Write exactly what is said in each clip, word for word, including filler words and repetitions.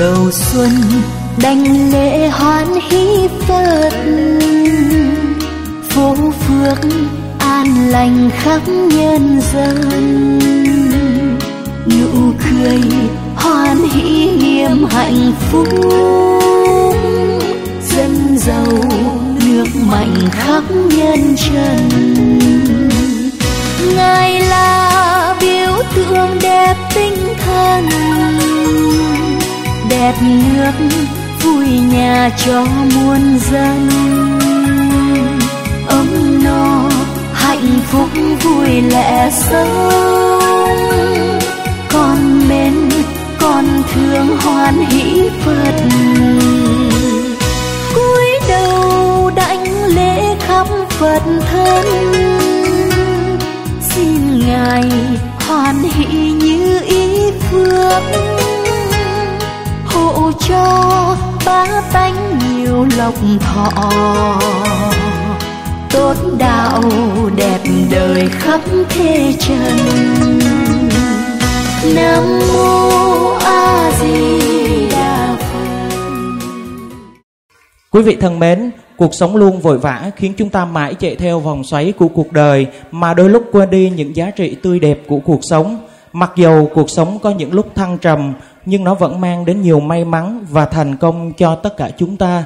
đầu xuân đảnh lễ hoan hỷ Phật, phố phước an lành khắp nhân dân, nụ cười hoan hỷ niềm hạnh phúc, dân giàu nước mạnh khắp nhân trần. Ngài là biểu tượng đẹp tinh thần, đẹp nước vui nhà cho muôn dân, ấm no hạnh phúc vui lẽ sống, con mến con thương hoan hỷ Phật. Cúi đầu đảnh lễ khắp Phật thân, xin Ngài hoan hỷ như ý phước, hộ cho bá tánh nhiều lộc thọ, tốt đạo đẹp đời khắp thế trần. Nam mô A Di Đà Phật. Quý vị thân mến, cuộc sống luôn vội vã khiến chúng ta mãi chạy theo vòng xoáy của cuộc đời, mà đôi lúc quên đi những giá trị tươi đẹp của cuộc sống. Mặc dầu cuộc sống có những lúc thăng trầm, nhưng nó vẫn mang đến nhiều may mắn và thành công cho tất cả chúng ta.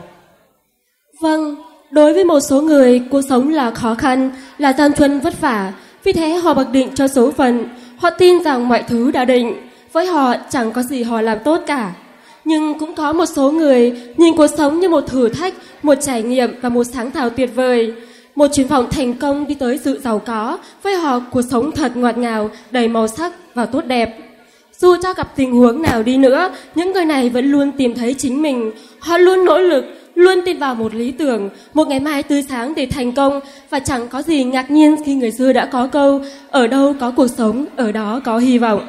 Vâng, đối với một số người, cuộc sống là khó khăn, là gian truân vất vả. Vì thế họ mặc định cho số phận. Họ tin rằng mọi thứ đã định, với họ chẳng có gì họ làm tốt cả. Nhưng cũng có một số người nhìn cuộc sống như một thử thách, một trải nghiệm và một sáng tạo tuyệt vời. Một chuyến vọng thành công đi tới sự giàu có, với họ cuộc sống thật ngọt ngào, đầy màu sắc và tốt đẹp. Dù cho gặp tình huống nào đi nữa, những người này vẫn luôn tìm thấy chính mình. Họ luôn nỗ lực, luôn tin vào một lý tưởng, một ngày mai tươi sáng để thành công. Và chẳng có gì ngạc nhiên khi người xưa đã có câu: ở đâu có cuộc sống, ở đó có hy vọng.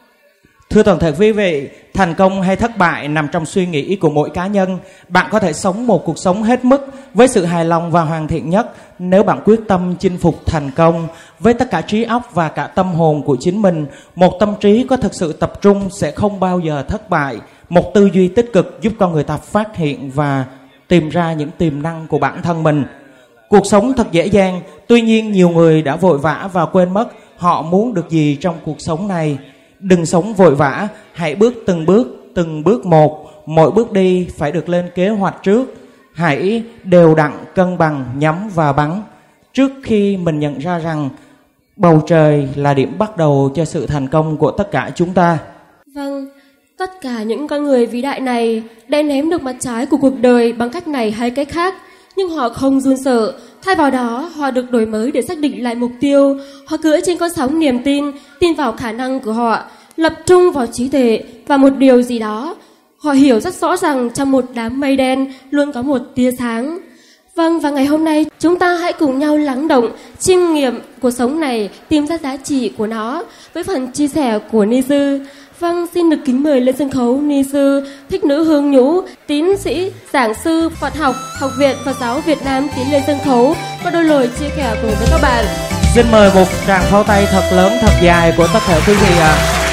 Thưa toàn thể quý vị, thành công hay thất bại nằm trong suy nghĩ của mỗi cá nhân. Bạn có thể sống một cuộc sống hết mức với sự hài lòng và hoàn thiện nhất nếu bạn quyết tâm chinh phục thành công với tất cả trí óc và cả tâm hồn của chính mình. Một tâm trí có thực sự tập trung sẽ không bao giờ thất bại. Một tư duy tích cực giúp con người ta phát hiện và tìm ra những tiềm năng của bản thân mình. Cuộc sống thật dễ dàng, tuy nhiên nhiều người đã vội vã và quên mất họ muốn được gì trong cuộc sống này. Đừng sống vội vã, hãy bước từng bước, từng bước một. Mỗi bước đi phải được lên kế hoạch trước. Hãy đều đặn, cân bằng, nhắm và bắn. Trước khi mình nhận ra rằng bầu trời là điểm bắt đầu cho sự thành công của tất cả chúng ta. Vâng, tất cả những con người vĩ đại này đã nếm được mặt trái của cuộc đời bằng cách này hay cách khác. Nhưng họ không run sợ. Thay vào đó, họ được đổi mới để xác định lại mục tiêu. Họ cưỡi trên con sóng niềm tin, tin vào khả năng của họ, lập trung vào trí tuệ và một điều gì đó. Họ hiểu rất rõ rằng trong một đám mây đen luôn có một tia sáng. Vâng, và ngày hôm nay chúng ta hãy cùng nhau lắng động, chiêm nghiệm cuộc sống này, tìm ra giá trị của nó với phần chia sẻ của Ni Sư. Vâng, xin được kính mời lên sân khấu Ni Sư Thích Nữ Hương Nhũ, tín sĩ, giảng sư Phật học, Học viện Phật giáo Việt Nam tiến lên sân khấu có đôi lời chia sẻ cùng với các bạn. Xin mời một tràng pháo tay thật lớn, thật dài của tất cả quý vị ạ. À.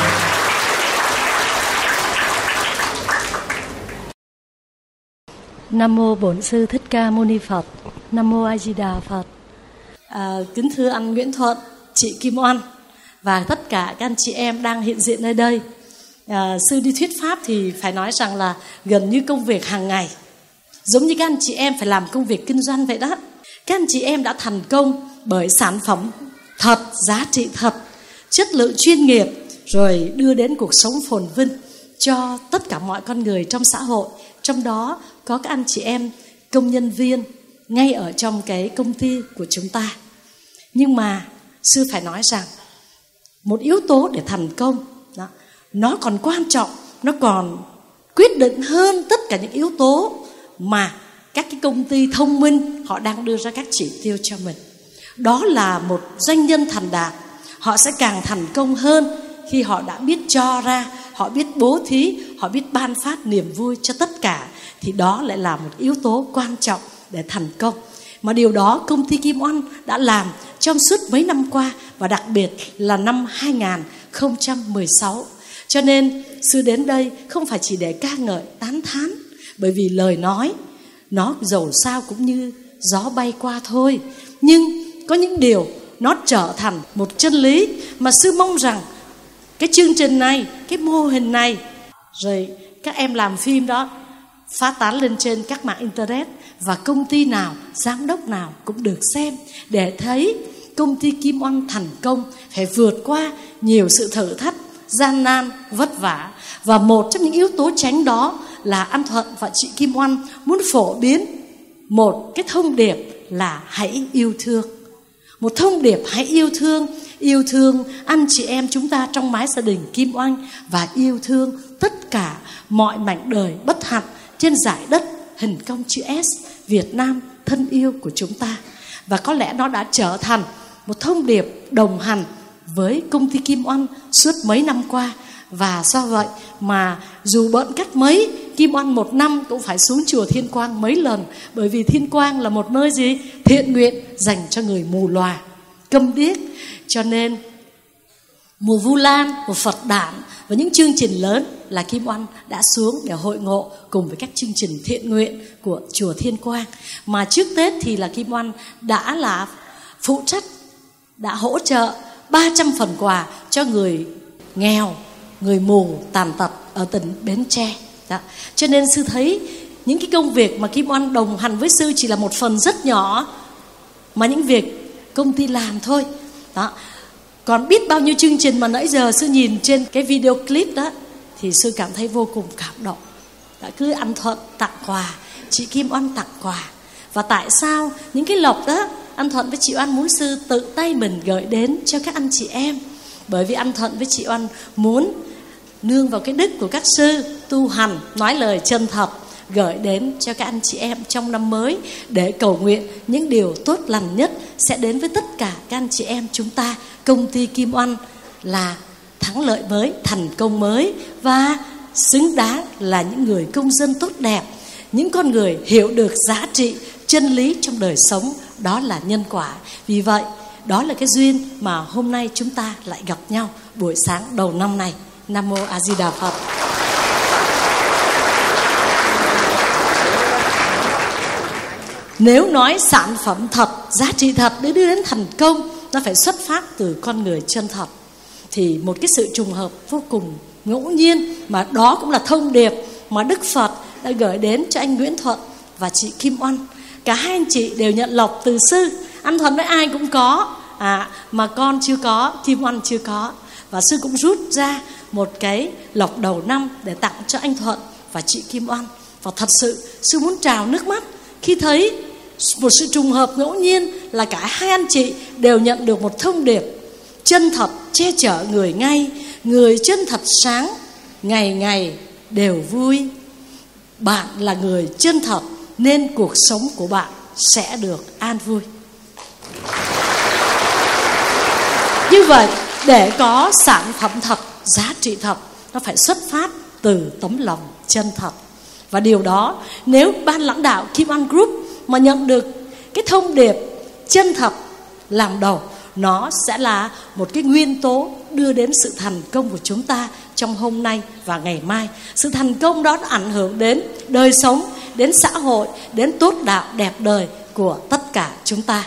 Nam mô Bổn Sư Thích Ca Mâu Ni Phật. Nam mô A Di Đà Phật. À, kính thưa anh Nguyễn Thuận, chị Kim Oanh và tất cả các anh chị em đang hiện diện nơi đây. À, sư đi thuyết pháp thì phải nói rằng là gần như công việc hàng ngày, giống như các anh chị em phải làm công việc kinh doanh vậy đó. Các anh chị em đã thành công bởi sản phẩm thật, giá trị thật, chất lượng chuyên nghiệp, rồi đưa đến cuộc sống phồn vinh cho tất cả mọi con người trong xã hội. Trong đó có các anh chị em công nhân viên ngay ở trong cái công ty của chúng ta. Nhưng mà sư phải nói rằng một yếu tố để thành công đó, nó còn quan trọng, nó còn quyết định hơn tất cả những yếu tố mà các cái công ty thông minh họ đang đưa ra các chỉ tiêu cho mình. Đó là một doanh nhân thành đạt, họ sẽ càng thành công hơn khi họ đã biết cho ra, họ biết bố thí, họ biết ban phát niềm vui cho tất cả. Thì đó lại là một yếu tố quan trọng để thành công. Mà điều đó công ty Kim Oanh đã làm trong suốt mấy năm qua, và đặc biệt là năm hai không một sáu. Cho nên sư đến đây không phải chỉ để ca ngợi tán thán, bởi vì lời nói nó dầu sao cũng như gió bay qua thôi. Nhưng có những điều nó trở thành một chân lý mà sư mong rằng cái chương trình này, cái mô hình này, rồi các em làm phim đó phát tán lên trên các mạng internet, và công ty nào, giám đốc nào cũng được xem, để thấy công ty Kim Oanh thành công phải vượt qua nhiều sự thử thách, gian nan, vất vả. Và một trong những yếu tố tránh đó là anh Thuận và chị Kim Oanh muốn phổ biến một cái thông điệp là hãy yêu thương. Một thông điệp hãy yêu thương, yêu thương anh chị em chúng ta trong mái gia đình Kim Oanh, và yêu thương tất cả mọi mảnh đời bất hạnh trên giải đất hình cong chữ S Việt Nam thân yêu của chúng ta. Và có lẽ nó đã trở thành một thông điệp đồng hành với công ty Kim Oanh suốt mấy năm qua. Và do vậy mà dù bận cách mấy, Kim Oanh một năm cũng phải xuống chùa Thiên Quang mấy lần. Bởi vì Thiên Quang là một nơi gì? Thiện nguyện dành cho người mù lòa, câm điếc. Cho nên mùa Vu Lan, mùa Phật đản và những chương trình lớn là Kim Oanh đã xuống để hội ngộ cùng với các chương trình thiện nguyện của chùa Thiên Quang. Mà trước Tết thì là Kim Oanh đã là phụ trách, đã hỗ trợ ba trăm phần quà cho người nghèo, người mù, tàn tật ở tỉnh Bến Tre. Đó. Cho nên sư thấy những cái công việc mà Kim Oanh đồng hành với sư chỉ là một phần rất nhỏ mà những việc công ty làm thôi. Đó. Còn biết bao nhiêu chương trình mà nãy giờ sư nhìn trên cái video clip đó thì sư cảm thấy vô cùng cảm động. Đã cứ anh Thuận tặng quà, chị Kim Oanh tặng quà. Và tại sao những cái lộc đó anh Thuận với chị Oanh muốn sư tự tay mình gửi đến cho các anh chị em? Bởi vì anh Thuận với chị Oanh muốn nương vào cái đức của các sư tu hành, nói lời chân thật, gửi đến cho các anh chị em trong năm mới, để cầu nguyện những điều tốt lành nhất sẽ đến với tất cả các anh chị em chúng ta. Công ty Kim Oanh là thắng lợi mới, thành công mới, và xứng đáng là những người công dân tốt đẹp, những con người hiểu được giá trị chân lý trong đời sống, đó là nhân quả. Vì vậy đó là cái duyên mà hôm nay chúng ta lại gặp nhau buổi sáng đầu năm này. Nam Mô A Di Đà Phật. Nếu nói sản phẩm thật, giá trị thật để đưa đến thành công, nó phải xuất phát từ con người chân thật, thì một cái sự trùng hợp vô cùng ngẫu nhiên, mà đó cũng là thông điệp mà Đức Phật đã gửi đến cho anh Nguyễn Thuận và chị Kim Oanh. Cả hai anh chị đều nhận lộc từ sư. Anh Thuận với ai cũng có, à, mà con chưa có, Kim Oanh chưa có. Và sư cũng rút ra một cái lộc đầu năm để tặng cho anh Thuận và chị Kim Oanh. Và thật sự sư muốn trào nước mắt khi thấy một sự trùng hợp ngẫu nhiên là cả hai anh chị đều nhận được một thông điệp: chân thật che chở người ngay, người chân thật sáng, ngày ngày đều vui. Bạn là người chân thật nên cuộc sống của bạn sẽ được an vui. Như vậy, để có sản phẩm thật, giá trị thật, nó phải xuất phát từ tấm lòng chân thật. Và điều đó, nếu ban lãnh đạo Kim Oanh Group mà nhận được cái thông điệp chân thật làm đầu, nó sẽ là một cái nguyên tố đưa đến sự thành công của chúng ta trong hôm nay và ngày mai. Sự thành công đó ảnh hưởng đến đời sống, đến xã hội, đến tốt đạo đẹp đời của tất cả chúng ta.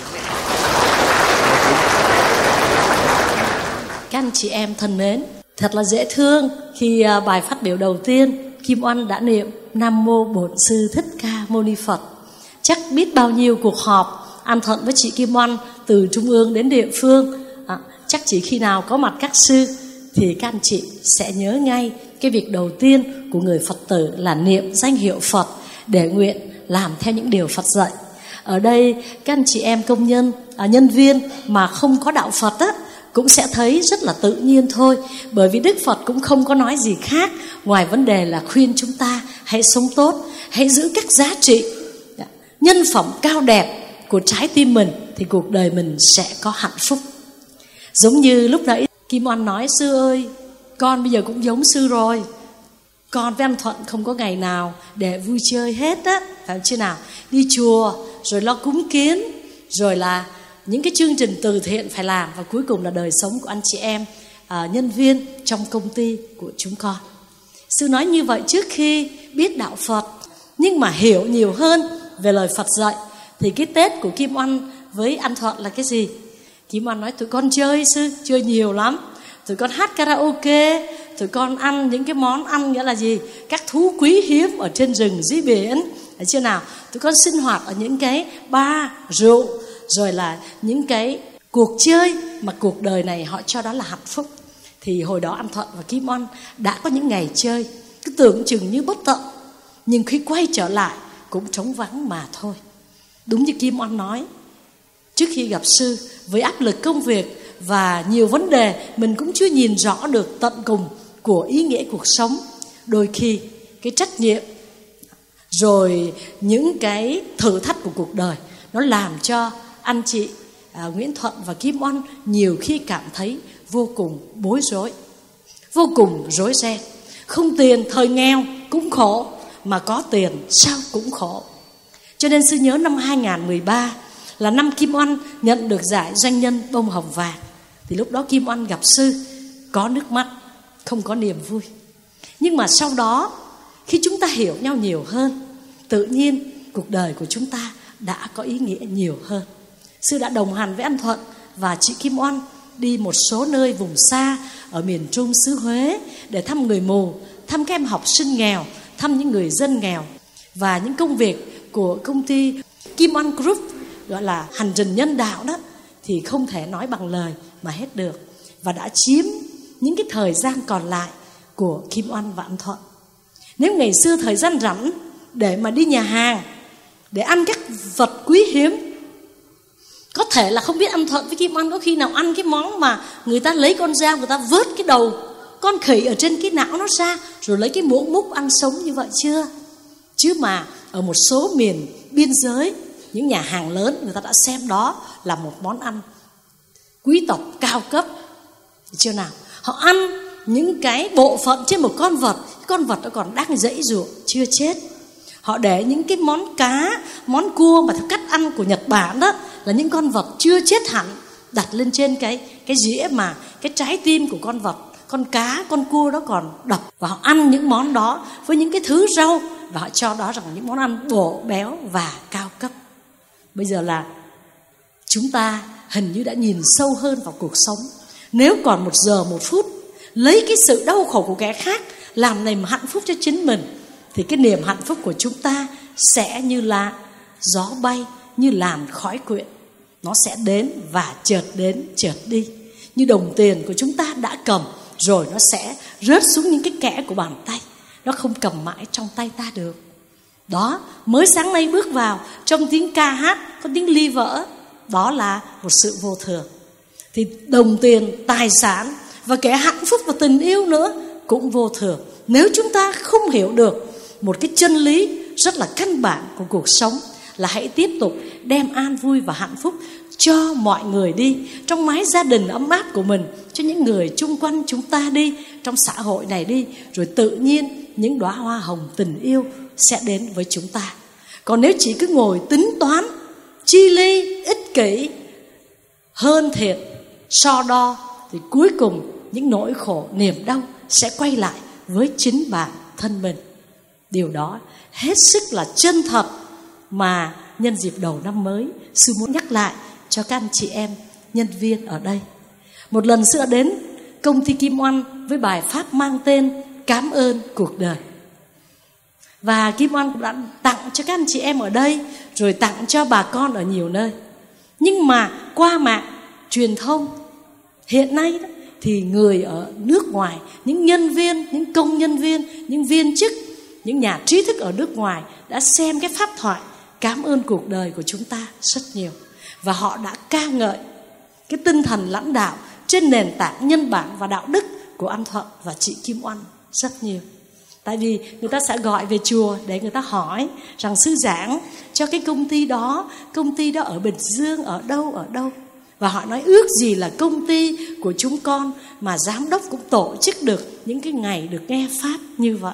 Các anh chị em thân mến, thật là dễ thương khi bài phát biểu đầu tiên Kim Oanh đã niệm Nam Mô Bổn Sư Thích Ca Mâu Ni Phật. Chắc biết bao nhiêu cuộc họp anh Thuận với chị Kim Oanh từ trung ương đến địa phương, à, chắc chỉ khi nào có mặt các sư thì các anh chị sẽ nhớ ngay cái việc đầu tiên của người Phật tử là niệm danh hiệu Phật để nguyện làm theo những điều Phật dạy. Ở đây các anh chị em công nhân, à, nhân viên mà không có đạo Phật á, cũng sẽ thấy rất là tự nhiên thôi. Bởi vì Đức Phật cũng không có nói gì khác ngoài vấn đề là khuyên chúng ta hãy sống tốt, hãy giữ các giá trị nhân phẩm cao đẹp của trái tim mình, thì cuộc đời mình sẽ có hạnh phúc. Giống như lúc nãy Kim Oanh nói: sư ơi, con bây giờ cũng giống sư rồi, con với anh Thuận không có ngày nào để vui chơi hết á, phải chưa nào? Đi chùa, rồi lo cúng kiến, rồi là những cái chương trình từ thiện phải làm, và cuối cùng là đời sống của anh chị em à, nhân viên trong công ty của chúng con. Sư nói như vậy trước khi biết đạo Phật, nhưng mà hiểu nhiều hơn về lời Phật dạy. Thì cái Tết của Kim Oanh với anh Thuận là cái gì? Kim Oanh nói tụi con chơi sư, chơi nhiều lắm. Tụi con hát karaoke, tụi con ăn những cái món ăn nghĩa là gì? Các thú quý hiếm ở trên rừng dưới biển, thấy chưa nào? Tụi con sinh hoạt ở những cái bar, rượu, rồi là những cái cuộc chơi mà cuộc đời này họ cho đó là hạnh phúc. Thì hồi đó anh Thuận và Kim Oanh đã có những ngày chơi cứ tưởng chừng như bất tận, nhưng khi quay trở lại cũng trống vắng mà thôi. Đúng như Kim Oanh nói, trước khi gặp sư, với áp lực công việc và nhiều vấn đề, mình cũng chưa nhìn rõ được tận cùng của ý nghĩa cuộc sống. Đôi khi cái trách nhiệm rồi những cái thử thách của cuộc đời nó làm cho anh chị à, Nguyễn Thuận và Kim Oanh nhiều khi cảm thấy vô cùng bối rối, vô cùng rối ren. Không tiền thời nghèo cũng khổ, mà có tiền sao cũng khổ. Cho nên sư nhớ năm hai không một ba là năm Kim Oanh nhận được giải doanh nhân bông hồng vàng. Thì lúc đó Kim Oanh gặp sư có nước mắt, không có niềm vui. Nhưng mà sau đó khi chúng ta hiểu nhau nhiều hơn, tự nhiên cuộc đời của chúng ta đã có ý nghĩa nhiều hơn. Sư đã đồng hành với anh Thuận và chị Kim Oanh đi một số nơi vùng xa ở miền Trung xứ Huế để thăm người mù, thăm các em học sinh nghèo, thăm những người dân nghèo. Và những công việc của công ty Kim Oanh Group gọi là hành trình nhân đạo đó thì không thể nói bằng lời mà hết được, và đã chiếm những cái thời gian còn lại của Kim Oanh và anh Thuận. Nếu ngày xưa thời gian rảnh để mà đi nhà hàng để ăn các vật quý hiếm, có thể là không biết anh Thuận với Kim Oanh có khi nào ăn cái món mà người ta lấy con dao, người ta vớt cái đầu con khỉ ở trên cái não nó ra, rồi lấy cái muỗng múc ăn sống như vậy chưa? Chứ mà ở một số miền biên giới, những nhà hàng lớn người ta đã xem đó là một món ăn quý tộc cao cấp, chưa nào? Họ ăn những cái bộ phận trên một con vật, con vật nó còn đang giãy giụa chưa chết. Họ để những cái món cá, món cua mà theo cách ăn của Nhật Bản đó là những con vật chưa chết hẳn, đặt lên trên cái cái dĩa mà cái trái tim của con vật, con cá, con cua đó còn đập. Và họ ăn những món đó với những cái thứ rau, và họ cho đó rằng những món ăn bổ béo và cao cấp. Bây giờ là chúng ta hình như đã nhìn sâu hơn vào cuộc sống. Nếu còn một giờ một phút lấy cái sự đau khổ của kẻ khác làm niềm hạnh phúc cho chính mình, thì cái niềm hạnh phúc của chúng ta sẽ như là gió bay, như làn khói quyện. Nó sẽ đến và chợt đến chợt đi. Như đồng tiền của chúng ta đã cầm, rồi nó sẽ rớt xuống những cái kẽ của bàn tay. Nó không cầm mãi trong tay ta được. Đó, mới sáng nay bước vào, trong tiếng ca hát có tiếng ly vỡ, đó là một sự vô thường. Thì đồng tiền, tài sản và kẻ hạnh phúc và tình yêu nữa cũng vô thường. Nếu chúng ta không hiểu được một cái chân lý rất là căn bản của cuộc sống, là hãy tiếp tục đem an vui và hạnh phúc cho mọi người đi, trong mái gia đình ấm áp của mình, cho những người chung quanh chúng ta đi, trong xã hội này đi, rồi tự nhiên những đóa hoa hồng tình yêu sẽ đến với chúng ta. Còn nếu chỉ cứ ngồi tính toán, chi ly, ích kỷ, hơn thiệt, so đo, thì cuối cùng những nỗi khổ, niềm đau sẽ quay lại với chính bản thân mình. Điều đó hết sức là chân thật mà nhân dịp đầu năm mới, sư muốn nhắc lại cho các anh chị em nhân viên ở đây. Một lần sư đã đến công ty Kim Oanh với bài pháp mang tên Cảm ơn cuộc đời. Và Kim Oanh cũng đã tặng cho các anh chị em ở đây, rồi tặng cho bà con ở nhiều nơi. Nhưng mà qua mạng truyền thông hiện nay đó, thì người ở nước ngoài, những nhân viên, những công nhân viên, những viên chức, những nhà trí thức ở nước ngoài đã xem cái pháp thoại Cảm ơn cuộc đời của chúng ta rất nhiều. Và họ đã ca ngợi cái tinh thần lãnh đạo trên nền tảng nhân bản và đạo đức của anh Thuận và chị Kim Oanh rất nhiều. Tại vì người ta sẽ gọi về chùa để người ta hỏi rằng sư giảng cho cái công ty đó, công ty đó ở Bình Dương, ở đâu, ở đâu. Và họ nói ước gì là công ty của chúng con mà giám đốc cũng tổ chức được những cái ngày được nghe pháp như vậy.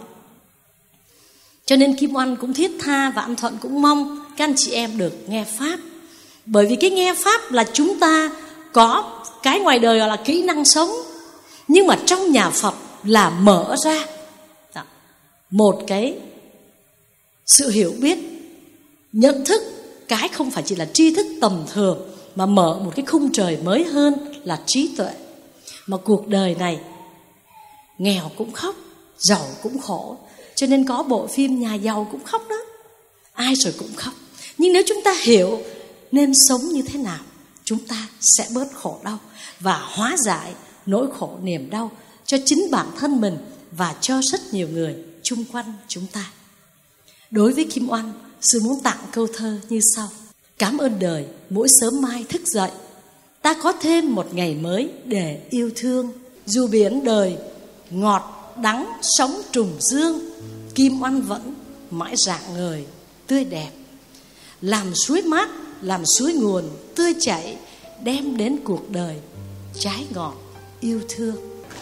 Cho nên Kim Oanh cũng thiết tha và anh Thuận cũng mong các anh chị em được nghe pháp. Bởi vì cái nghe pháp là chúng ta có cái ngoài đời gọi là kỹ năng sống. Nhưng mà trong nhà Phật là mở ra một cái sự hiểu biết, nhận thức, cái không phải chỉ là tri thức tầm thường, mà mở một cái khung trời mới hơn là trí tuệ. Mà cuộc đời này nghèo cũng khóc, giàu cũng khổ, cho nên có bộ phim Nhà Giàu Cũng Khóc đó. Ai rồi cũng khóc. Nhưng nếu chúng ta hiểu nên sống như thế nào, chúng ta sẽ bớt khổ đau và hóa giải nỗi khổ niềm đau cho chính bản thân mình và cho rất nhiều người chung quanh chúng ta. Đối với Kim Oanh, sư muốn tặng câu thơ như sau: cảm ơn đời mỗi sớm mai thức dậy, ta có thêm một ngày mới để yêu thương. Dù biển đời ngọt đắng sóng trùng dương, Kim Oanh vẫn mãi rạng ngời tươi đẹp. Làm suối mát, làm suối nguồn tươi chảy, đem đến cuộc đời trái ngọt yêu thương.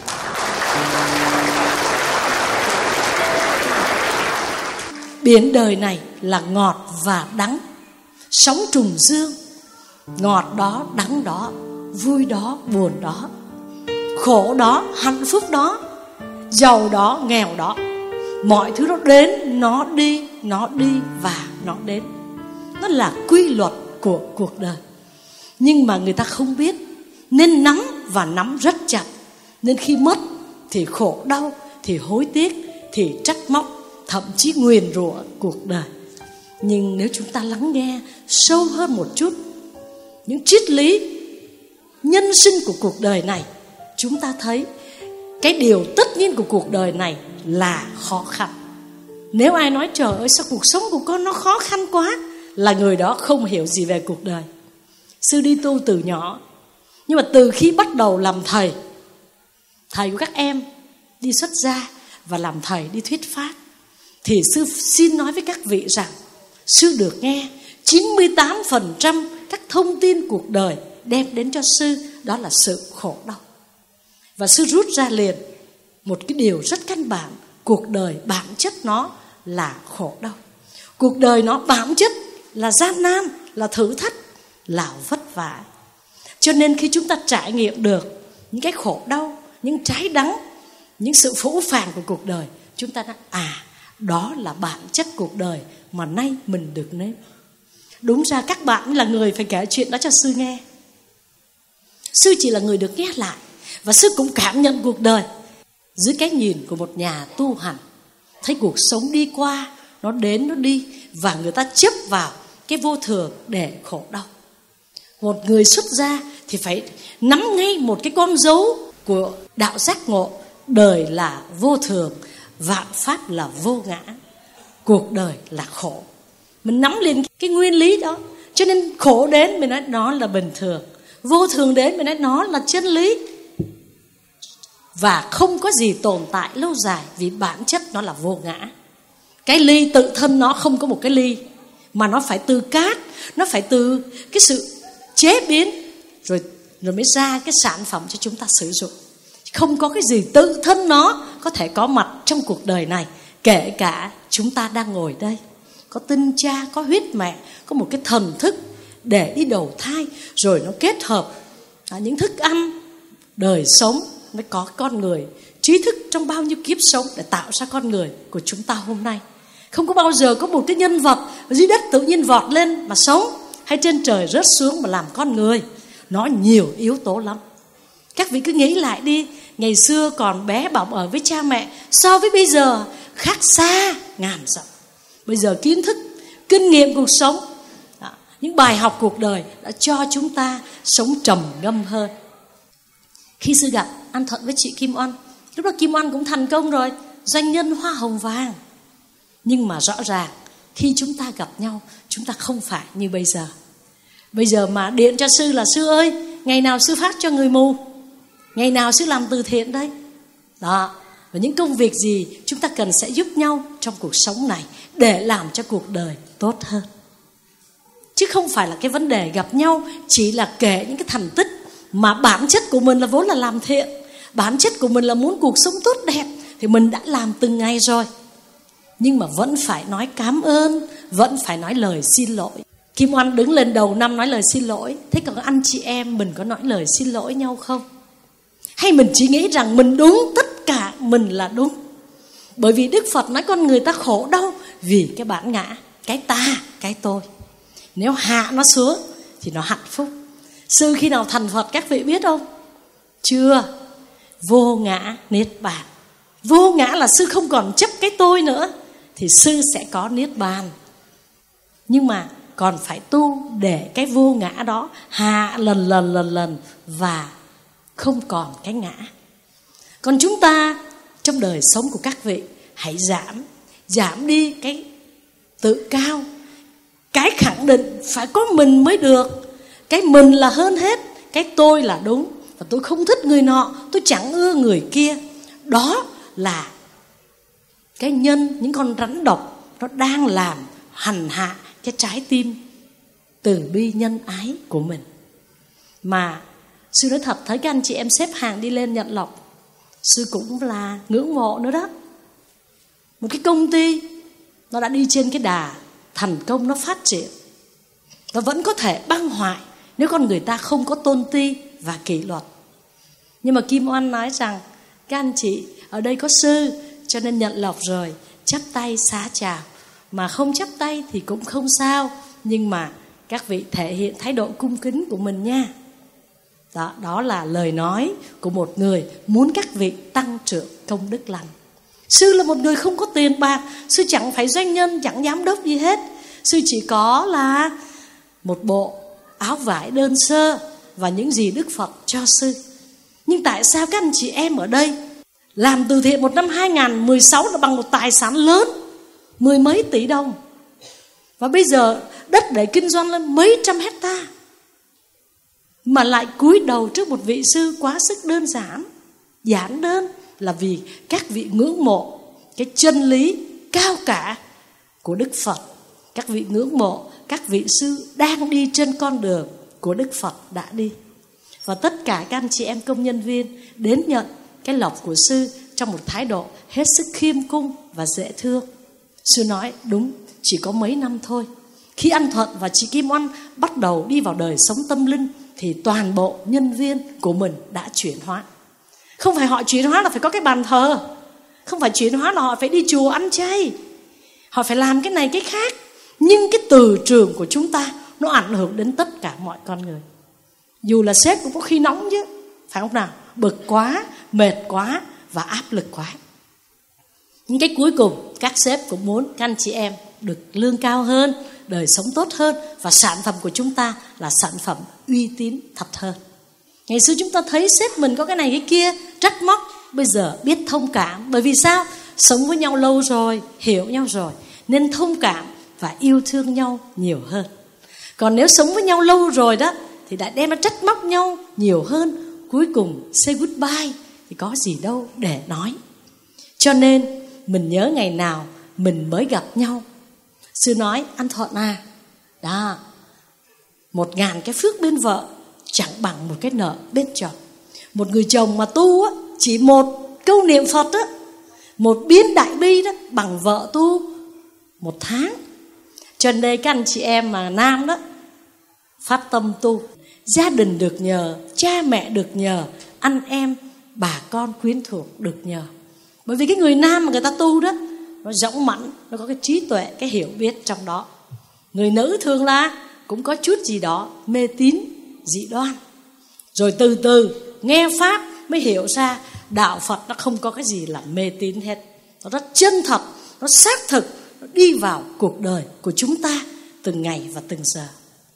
Biển đời này là ngọt và đắng, sóng trùng dương. Ngọt đó, đắng đó, vui đó, buồn đó, khổ đó, hạnh phúc đó, giàu đó, nghèo đó. Mọi thứ nó đến, nó đi, nó đi và nó đến. Nó là quy luật của cuộc đời. Nhưng mà người ta không biết, nên nắm và nắm rất chặt. Nên khi mất thì khổ đau, thì hối tiếc, thì trách móc, thậm chí nguyền rủa cuộc đời. Nhưng nếu chúng ta lắng nghe sâu hơn một chút những triết lý nhân sinh của cuộc đời này, chúng ta thấy cái điều tất nhiên của cuộc đời này là khó khăn. Nếu ai nói trời ơi sao cuộc sống của con nó khó khăn quá, là người đó không hiểu gì về cuộc đời. Sư đi tu từ nhỏ, nhưng mà từ khi bắt đầu làm thầy, thầy của các em đi xuất gia và làm thầy đi thuyết pháp, thì sư xin nói với các vị rằng sư được nghe chín mươi tám phần trăm các thông tin cuộc đời đem đến cho sư đó là sự khổ đau. Và sư rút ra liền một cái điều rất căn bản: cuộc đời bản chất nó là khổ đau. Cuộc đời nó bản chất là gian nan, là thử thách, là vất vả. Cho nên khi chúng ta trải nghiệm được những cái khổ đau, những trái đắng, những sự phũ phàng của cuộc đời, chúng ta nói à, đó là bản chất cuộc đời mà nay mình được nếm. Đúng ra các bạn là người phải kể chuyện đó cho sư nghe. Sư chỉ là người được nghe lại, và sư cũng cảm nhận cuộc đời dưới cái nhìn của một nhà tu hành. Thấy cuộc sống đi qua, nó đến nó đi, và người ta chấp vào cái vô thường để khổ đau. Một người xuất gia thì phải nắm ngay một cái con dấu của đạo giác ngộ: đời là vô thường, vạn pháp là vô ngã, cuộc đời là khổ. Mình nắm liền cái nguyên lý đó. Cho nên khổ đến mình nói nó là bình thường, vô thường đến mình nói nó là chân lý. Và không có gì tồn tại lâu dài, vì bản chất nó là vô ngã. Cái ly tự thân nó không có một cái ly, mà nó phải từ cát, nó phải từ cái sự chế biến rồi, rồi mới ra cái sản phẩm cho chúng ta sử dụng. Không có cái gì tự thân nó có thể có mặt trong cuộc đời này. Kể cả chúng ta đang ngồi đây, có tinh cha, có huyết mẹ, có một cái thần thức để đi đầu thai, rồi nó kết hợp à, những thức ăn, đời sống mới có con người, trí thức trong bao nhiêu kiếp sống để tạo ra con người của chúng ta hôm nay. Không có bao giờ có một cái nhân vật dưới đất tự nhiên vọt lên mà sống, hay trên trời rớt xuống mà làm con người. Nó nhiều yếu tố lắm. Các vị cứ nghĩ lại đi, ngày xưa còn bé bỏng ở với cha mẹ, so với bây giờ khác xa ngàn dặm. Bây giờ kiến thức, kinh nghiệm cuộc sống, những bài học cuộc đời đã cho chúng ta sống trầm ngâm hơn. Khi sư gặp anh Thuận với chị Kim Oanh, lúc đó Kim Oanh cũng thành công rồi, doanh nhân hoa hồng vàng. Nhưng mà rõ ràng khi chúng ta gặp nhau, chúng ta không phải như bây giờ. Bây giờ mà điện cho sư là sư ơi, ngày nào sư phát cho người mù, ngày nào sư làm từ thiện đây. Đó, và những công việc gì chúng ta cần sẽ giúp nhau trong cuộc sống này để làm cho cuộc đời tốt hơn. Chứ không phải là cái vấn đề gặp nhau chỉ là kể những cái thành tích, mà bản chất của mình là vốn là làm thiện, bản chất của mình là muốn cuộc sống tốt đẹp, thì mình đã làm từng ngày rồi. Nhưng mà vẫn phải nói cảm ơn, vẫn phải nói lời xin lỗi. Kim Oanh đứng lên đầu năm nói lời xin lỗi. Thế còn anh chị em mình có nói lời xin lỗi nhau không? Hay mình chỉ nghĩ rằng mình đúng, tất cả mình là đúng? Bởi vì Đức Phật nói con người ta khổ đau vì cái bản ngã, cái ta, cái tôi. Nếu hạ nó xuống thì nó hạnh phúc. Sư khi nào thành Phật các vị biết không? Chưa. Vô ngã niết bàn. Vô ngã là sư không còn chấp cái tôi nữa, thì sư sẽ có niết bàn. Nhưng mà còn phải tu để cái vô ngã đó hạ lần lần lần lần và không còn cái ngã. Còn chúng ta trong đời sống của các vị hãy giảm Giảm đi cái tự cao, cái khẳng định phải có mình mới được, cái mình là hơn hết, cái tôi là đúng, và tôi không thích người nọ, tôi chẳng ưa người kia. Đó là cái nhân, những con rắn độc nó đang làm hành hạ cái trái tim từ bi nhân ái của mình. Mà sư nói thật, thấy các anh chị em xếp hàng đi lên nhận lộc, sư cũng là ngưỡng mộ nữa đó. Một cái công ty nó đã đi trên cái đà thành công, nó phát triển, và vẫn có thể băng hoại nếu con người ta không có tôn ti và kỷ luật. Nhưng mà Kim Oanh nói rằng các anh chị ở đây có sư, cho nên nhận lộc rồi chắp tay xá chào, mà không chắp tay thì cũng không sao, nhưng mà các vị thể hiện thái độ cung kính của mình nha. Đó, đó là lời nói của một người muốn các vị tăng trưởng công đức lành. Sư là một người không có tiền bạc, sư chẳng phải doanh nhân, chẳng giám đốc gì hết. Sư chỉ có là một bộ áo vải đơn sơ và những gì Đức Phật cho sư. Nhưng tại sao các anh chị em ở đây làm từ thiện một năm hai không một sáu là bằng một tài sản lớn, mười mấy tỷ đồng, và bây giờ đất để kinh doanh lên mấy trăm hecta, mà lại cúi đầu trước một vị sư quá sức đơn giản, giản đơn, là vì các vị ngưỡng mộ cái chân lý cao cả của Đức Phật. Các vị ngưỡng mộ các vị sư đang đi trên con đường của Đức Phật đã đi. Và tất cả các anh chị em công nhân viên đến nhận cái lộc của sư trong một thái độ hết sức khiêm cung và dễ thương. Sư nói đúng, chỉ có mấy năm thôi. Khi anh Thuận và chị Kim Oanh bắt đầu đi vào đời sống tâm linh thì toàn bộ nhân viên của mình đã chuyển hóa. Không phải họ chuyển hóa là phải có cái bàn thờ, không phải chuyển hóa là họ phải đi chùa ăn chay, họ phải làm cái này cái khác. Nhưng cái từ trường của chúng ta nó ảnh hưởng đến tất cả mọi con người. Dù là sếp cũng có khi nóng chứ, phải không nào? Bực quá, mệt quá và áp lực quá. Nhưng cái cuối cùng các sếp cũng muốn các anh chị em được lương cao hơn, đời sống tốt hơn, và sản phẩm của chúng ta là sản phẩm uy tín thật hơn. Ngày xưa chúng ta thấy sếp mình có cái này cái kia, trách móc. Bây giờ biết thông cảm. Bởi vì sao? Sống với nhau lâu rồi, hiểu nhau rồi, nên thông cảm và yêu thương nhau nhiều hơn. Còn nếu sống với nhau lâu rồi đó thì đã đem ra trách móc nhau nhiều hơn, cuối cùng say goodbye thì có gì đâu để nói. Cho nên mình nhớ ngày nào mình mới gặp nhau. Sư nói anh Thuận à, đó, một ngàn cái phước bên vợ chẳng bằng một cái nợ bên chồng. Một người chồng mà tu á, chỉ một câu niệm Phật á, một biến đại bi đó bằng vợ tu một tháng. Cho nên đây các anh chị em mà nam đó, phát tâm tu, gia đình được nhờ, cha mẹ được nhờ, anh em, bà con quyến thuộc được nhờ. Bởi vì cái người nam mà người ta tu đó, nó rộng mãnh, nó có cái trí tuệ, cái hiểu biết trong đó. Người nữ thường là cũng có chút gì đó mê tín, dị đoan. Rồi từ từ nghe Pháp mới hiểu ra đạo Phật nó không có cái gì là mê tín hết. Nó rất chân thật, nó xác thực, nó đi vào cuộc đời của chúng ta từng ngày và từng giờ.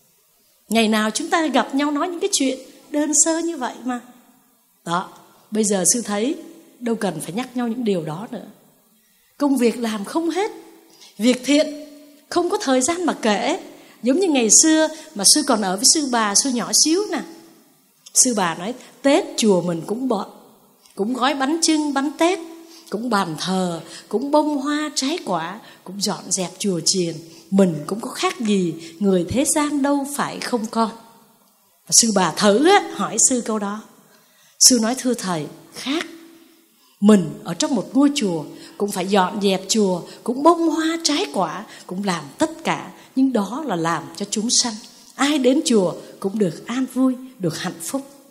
Ngày nào chúng ta gặp nhau nói những cái chuyện đơn sơ như vậy mà. Đó, bây giờ sư thấy đâu cần phải nhắc nhau những điều đó nữa. Công việc làm không hết, việc thiện không có thời gian mà kể. Giống như ngày xưa mà sư còn ở với sư bà, sư nhỏ xíu nè. Sư bà nói Tết chùa mình cũng bận, cũng gói bánh chưng, bánh tét, cũng bàn thờ, cũng bông hoa, trái quả, cũng dọn dẹp chùa chiền. Mình cũng có khác gì người thế gian đâu phải không con. Và sư bà thử á, hỏi sư câu đó. Sư nói thưa thầy, khác. Mình ở trong một ngôi chùa cũng phải dọn dẹp chùa, cũng bông hoa, trái quả, cũng làm tất cả. Nhưng đó là làm cho chúng sanh. Ai đến chùa cũng được an vui, được hạnh phúc.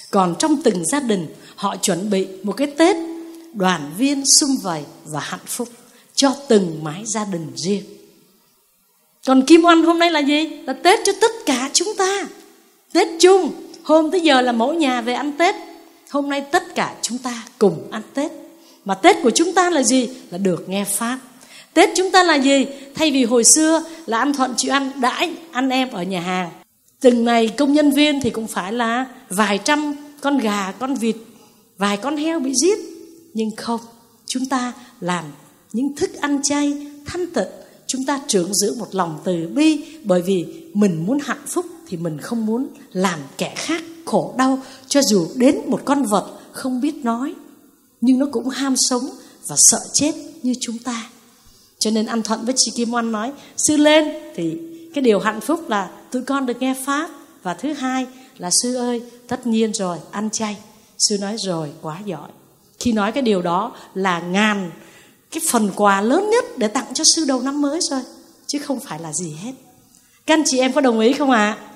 Còn trong từng gia đình, họ chuẩn bị một cái Tết đoàn viên sum vầy và hạnh phúc cho từng mái gia đình riêng. Còn Kim Oanh hôm nay là gì? Là Tết cho tất cả chúng ta, Tết chung. Hôm tới giờ là mỗi nhà về ăn Tết, hôm nay tất cả chúng ta cùng ăn Tết. Mà Tết của chúng ta là gì? Là được nghe Pháp. Tết chúng ta là gì? Thay vì hồi xưa là anh Thuận chịu ăn đãi anh em ở nhà hàng, từng ngày công nhân viên thì cũng phải là vài trăm con gà, con vịt, vài con heo bị giết. Nhưng không, chúng ta làm những thức ăn chay thanh tịnh. Chúng ta trưởng giữ một lòng từ bi, bởi vì mình muốn hạnh phúc thì mình không muốn làm kẻ khác khổ đau. Cho dù đến một con vật không biết nói, nhưng nó cũng ham sống và sợ chết như chúng ta. Cho nên anh Thuận với chị Kim Oanh nói, sư lên thì cái điều hạnh phúc là tụi con được nghe Pháp. Và thứ hai là sư ơi, tất nhiên rồi, ăn chay. Sư nói rồi, quá giỏi. Khi nói cái điều đó là ngàn cái phần quà lớn nhất để tặng cho sư đầu năm mới rồi, chứ không phải là gì hết. Các anh chị em có đồng ý không ạ? À?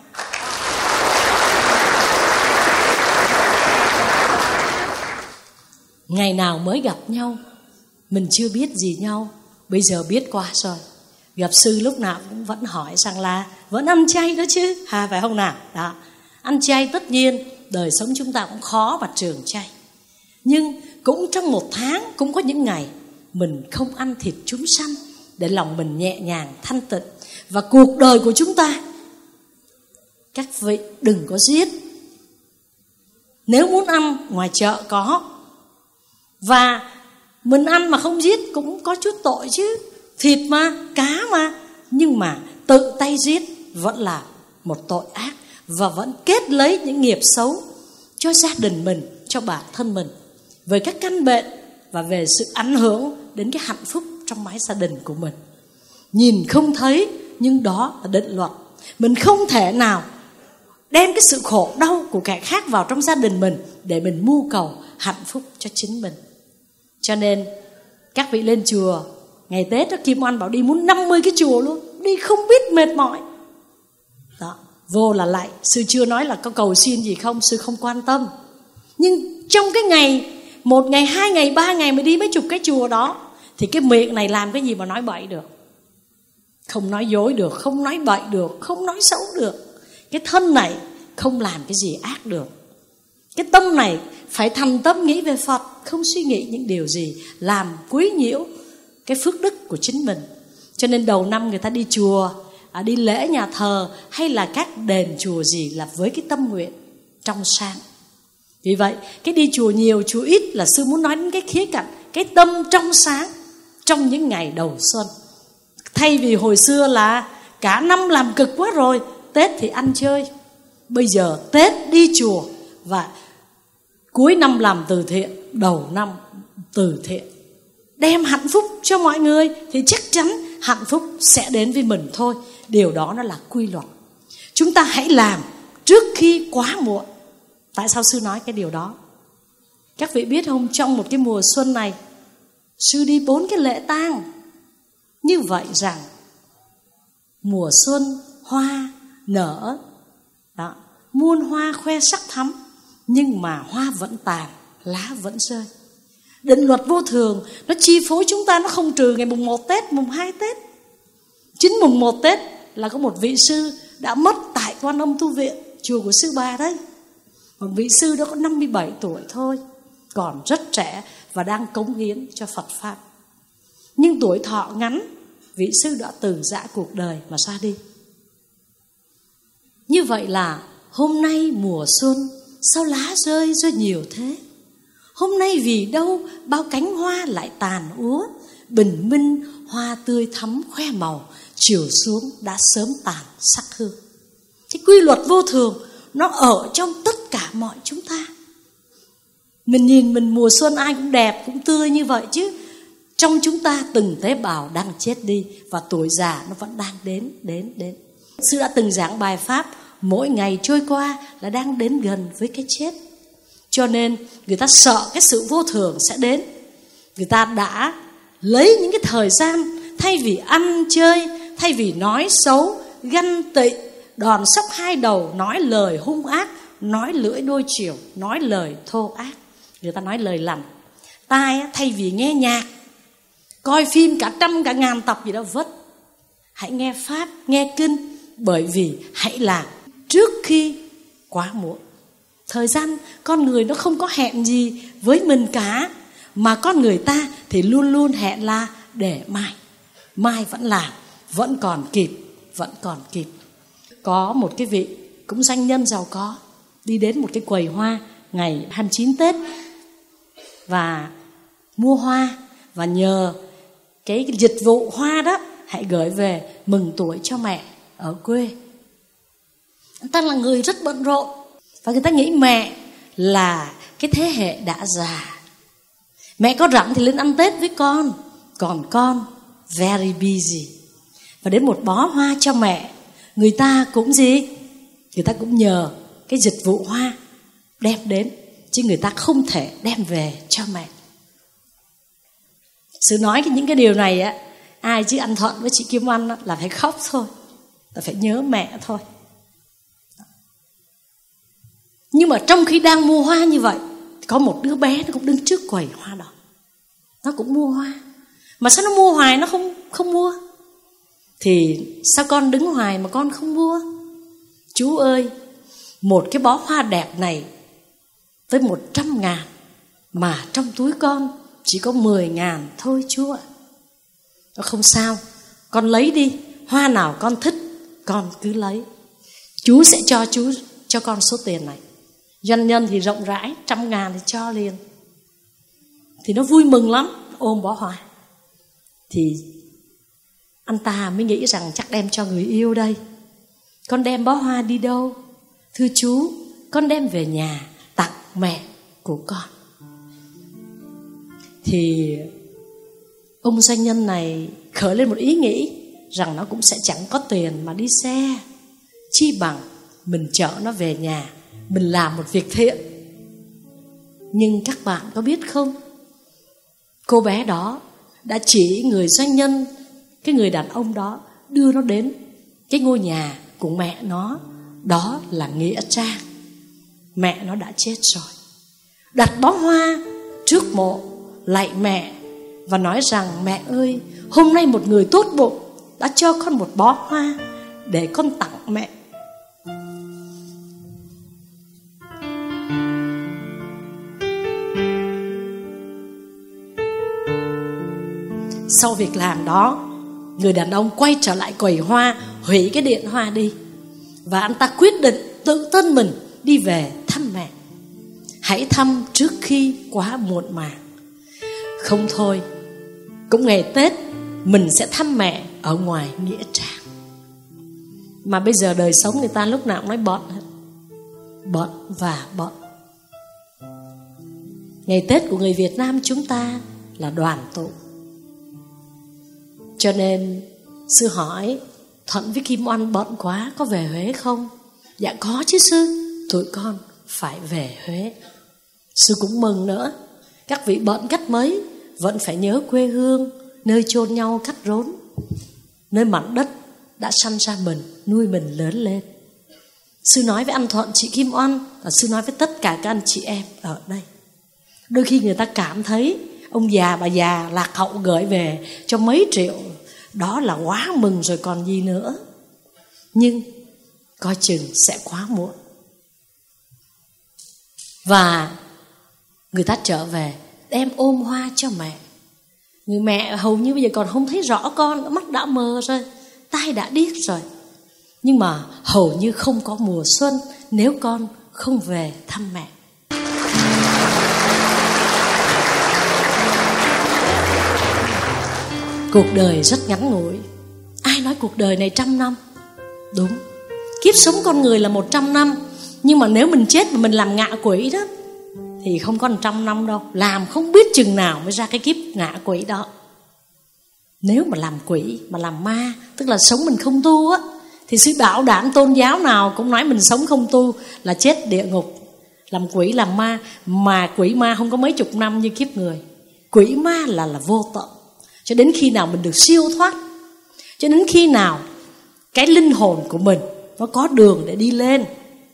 Ngày nào mới gặp nhau, mình chưa biết gì nhau, bây giờ biết quá rồi. Gặp sư lúc nào cũng vẫn hỏi rằng là vẫn ăn chay đó chứ, à, phải không nào? Đó. Ăn chay tất nhiên, đời sống chúng ta cũng khó mà trường chay. Nhưng cũng trong một tháng cũng có những ngày mình không ăn thịt chúng sanh để lòng mình nhẹ nhàng thanh tịnh. Và cuộc đời của chúng ta, các vị đừng có giết. Nếu muốn ăn ngoài chợ có, và mình ăn mà không giết cũng có chút tội chứ. Thịt mà, cá mà. Nhưng mà tự tay giết vẫn là một tội ác, và vẫn kết lấy những nghiệp xấu cho gia đình mình, cho bản thân mình, về các căn bệnh và về sự ảnh hưởng đến cái hạnh phúc trong mái gia đình của mình. Nhìn không thấy, nhưng đó là định luật. Mình không thể nào đem cái sự khổ đau của kẻ khác vào trong gia đình mình để mình mưu cầu hạnh phúc cho chính mình. Cho nên các vị lên chùa ngày Tết đó, Kim Oanh bảo đi muốn năm mươi cái chùa luôn, đi không biết mệt mỏi. Đó, vô là lạy. Sư chưa nói là có cầu xin gì không, sư không quan tâm. Nhưng trong cái ngày, một ngày, hai ngày, ba ngày mới đi mấy chục cái chùa đó, thì cái miệng này làm cái gì mà nói bậy được? Không nói dối được, không nói bậy được, không nói xấu được. Cái thân này không làm cái gì ác được. Cái tâm này phải thành tâm nghĩ về Phật, không suy nghĩ những điều gì làm quấy nhiễu cái phước đức của chính mình. Cho nên đầu năm người ta đi chùa, đi lễ nhà thờ hay là các đền chùa gì là với cái tâm nguyện trong sáng. Vì vậy cái đi chùa nhiều chùa ít là sư muốn nói đến cái khía cạnh cái tâm trong sáng trong những ngày đầu xuân. Thay vì hồi xưa là cả năm làm cực quá rồi, Tết thì ăn chơi, bây giờ Tết đi chùa và cuối năm làm từ thiện, đầu năm từ thiện, đem hạnh phúc cho mọi người, thì chắc chắn hạnh phúc sẽ đến với mình thôi. Điều đó nó là quy luật. Chúng ta hãy làm trước khi quá muộn. Tại sao sư nói cái điều đó? Các vị biết không, trong một cái mùa xuân này, sư đi bốn cái lễ tang. Như vậy rằng mùa xuân hoa nở đó, muôn hoa khoe sắc thắm, nhưng mà hoa vẫn tàn, lá vẫn rơi. Định luật vô thường nó chi phối chúng ta, nó không trừ ngày mùng một Tết, mùng hai Tết. Chính mùng một Tết là có một vị sư đã mất tại Quan Âm Tu Viện, chùa của sư bà đấy. Một vị sư đó có năm mươi bảy tuổi thôi, còn rất trẻ và đang cống hiến cho Phật Pháp. Nhưng tuổi thọ ngắn, vị sư đã từ giã cuộc đời mà ra đi. Như vậy là hôm nay mùa xuân, sao lá rơi rơi nhiều thế? Hôm nay vì đâu bao cánh hoa lại tàn úa, bình minh hoa tươi thắm khoe màu, chiều xuống đã sớm tàn sắc hương. Cái quy luật vô thường nó ở trong tất cả mọi chúng ta. Mình nhìn mình mùa xuân ai cũng đẹp, cũng tươi như vậy chứ. Trong chúng ta từng tế bào đang chết đi, và tuổi già nó vẫn đang đến, đến, đến. Sư đã từng giảng bài pháp, mỗi ngày trôi qua là đang đến gần với cái chết. Cho nên người ta sợ cái sự vô thường sẽ đến. Người ta đã lấy những cái thời gian, thay vì ăn chơi, thay vì nói xấu, ganh tị, đòn sóc hai đầu, nói lời hung ác, nói lưỡi đôi chiều, nói lời thô ác. Người ta nói lời lành. Tai thay vì nghe nhạc, coi phim cả trăm cả ngàn tập gì đó vất, hãy nghe pháp, nghe kinh. Bởi vì hãy làm trước khi quá muộn. Thời gian con người nó không có hẹn gì với mình cả, mà con người ta thì luôn luôn hẹn là để mai. Mai vẫn làm, vẫn còn kịp, vẫn còn kịp. Có một cái vị cũng doanh nhân giàu có đi đến một cái quầy hoa ngày hai mươi chín Tết và mua hoa, và nhờ cái dịch vụ hoa đó hãy gửi về mừng tuổi cho mẹ ở quê. Anh ta là người rất bận rộn, và người ta nghĩ mẹ là cái thế hệ đã già. Mẹ có rảnh thì lên ăn Tết với con, còn con very busy. Và đến một bó hoa cho mẹ, người ta cũng gì? Người ta cũng nhờ cái dịch vụ hoa đem đến, chứ người ta không thể đem về cho mẹ. Sự nói những cái điều này á, ai chứ anh Thuận với chị Kim Oanh á, là phải khóc thôi, là phải nhớ mẹ thôi. Nhưng mà trong khi đang mua hoa như vậy, có một đứa bé nó cũng đứng trước quầy hoa đó, nó cũng mua hoa. Mà sao nó mua hoài nó không không mua? Thì sao con đứng hoài mà con không mua? Chú ơi, một cái bó hoa đẹp này tới một trăm ngàn, mà trong túi con chỉ có mười ngàn thôi chú ạ. Nó không sao, con lấy đi, hoa nào con thích con cứ lấy. Chú sẽ cho chú cho con số tiền này. Doanh nhân thì rộng rãi, trăm ngàn thì cho liền. Thì nó vui mừng lắm, ôm bó hoa. Thì anh ta mới nghĩ rằng chắc đem cho người yêu đây. Con đem bó hoa đi đâu? Thưa chú, con đem về nhà tặng mẹ của con. Thì ông doanh nhân này khởi lên một ý nghĩ rằng nó cũng sẽ chẳng có tiền mà đi xe, chi bằng mình chở nó về nhà, mình làm một việc thiện. Nhưng các bạn có biết không, cô bé đó đã chỉ người doanh nhân, cái người đàn ông đó, đưa nó đến cái ngôi nhà của mẹ nó. Đó là nghĩa trang. Mẹ nó đã chết rồi. Đặt bó hoa trước mộ, lạy mẹ và nói rằng: mẹ ơi, hôm nay một người tốt bụng đã cho con một bó hoa để con tặng mẹ. Sau việc làm đó, người đàn ông quay trở lại quầy hoa, hủy cái điện hoa đi. Và anh ta quyết định tự thân mình đi về thăm mẹ. Hãy thăm trước khi quá muộn màng. Không thôi, cũng ngày Tết mình sẽ thăm mẹ ở ngoài nghĩa trang. Mà bây giờ đời sống người ta lúc nào cũng nói bận hết. Bận và bận. Ngày Tết của người Việt Nam chúng ta là đoàn tụ. Cho nên sư hỏi Thuận với Kim Oanh bận quá, có về Huế không? Dạ có chứ sư, tụi con phải về Huế. Sư cũng mừng nữa. Các vị bận cách mấy vẫn phải nhớ quê hương, nơi chôn nhau cắt rốn, nơi mảnh đất đã sanh ra mình, nuôi mình lớn lên. Sư nói với anh Thuận, chị Kim Oanh, và sư nói với tất cả các anh chị em ở đây. Đôi khi người ta cảm thấy ông già bà già lạc hậu gửi về cho mấy triệu, đó là quá mừng rồi còn gì nữa. Nhưng coi chừng sẽ quá muộn. Và người ta trở về đem ôm hoa cho mẹ. Người mẹ hầu như bây giờ còn không thấy rõ con, mắt đã mờ rồi, tai đã điếc rồi. Nhưng mà hầu như không có mùa xuân nếu con không về thăm mẹ. Cuộc đời rất ngắn ngủi. Ai nói cuộc đời này trăm năm? Đúng, kiếp sống con người là một trăm năm. Nhưng mà nếu mình chết mà mình làm ngạ quỷ đó thì không có một trăm năm đâu. Làm không biết chừng nào mới ra cái kiếp ngạ quỷ đó. Nếu mà làm quỷ, mà làm ma, tức là sống mình không tu á, thì sư bảo đảm tôn giáo nào cũng nói mình sống không tu là chết địa ngục. Làm quỷ làm ma, mà quỷ ma không có mấy chục năm như kiếp người. Quỷ ma là là vô tận. Cho đến khi nào mình được siêu thoát, cho đến khi nào cái linh hồn của mình nó có đường để đi lên,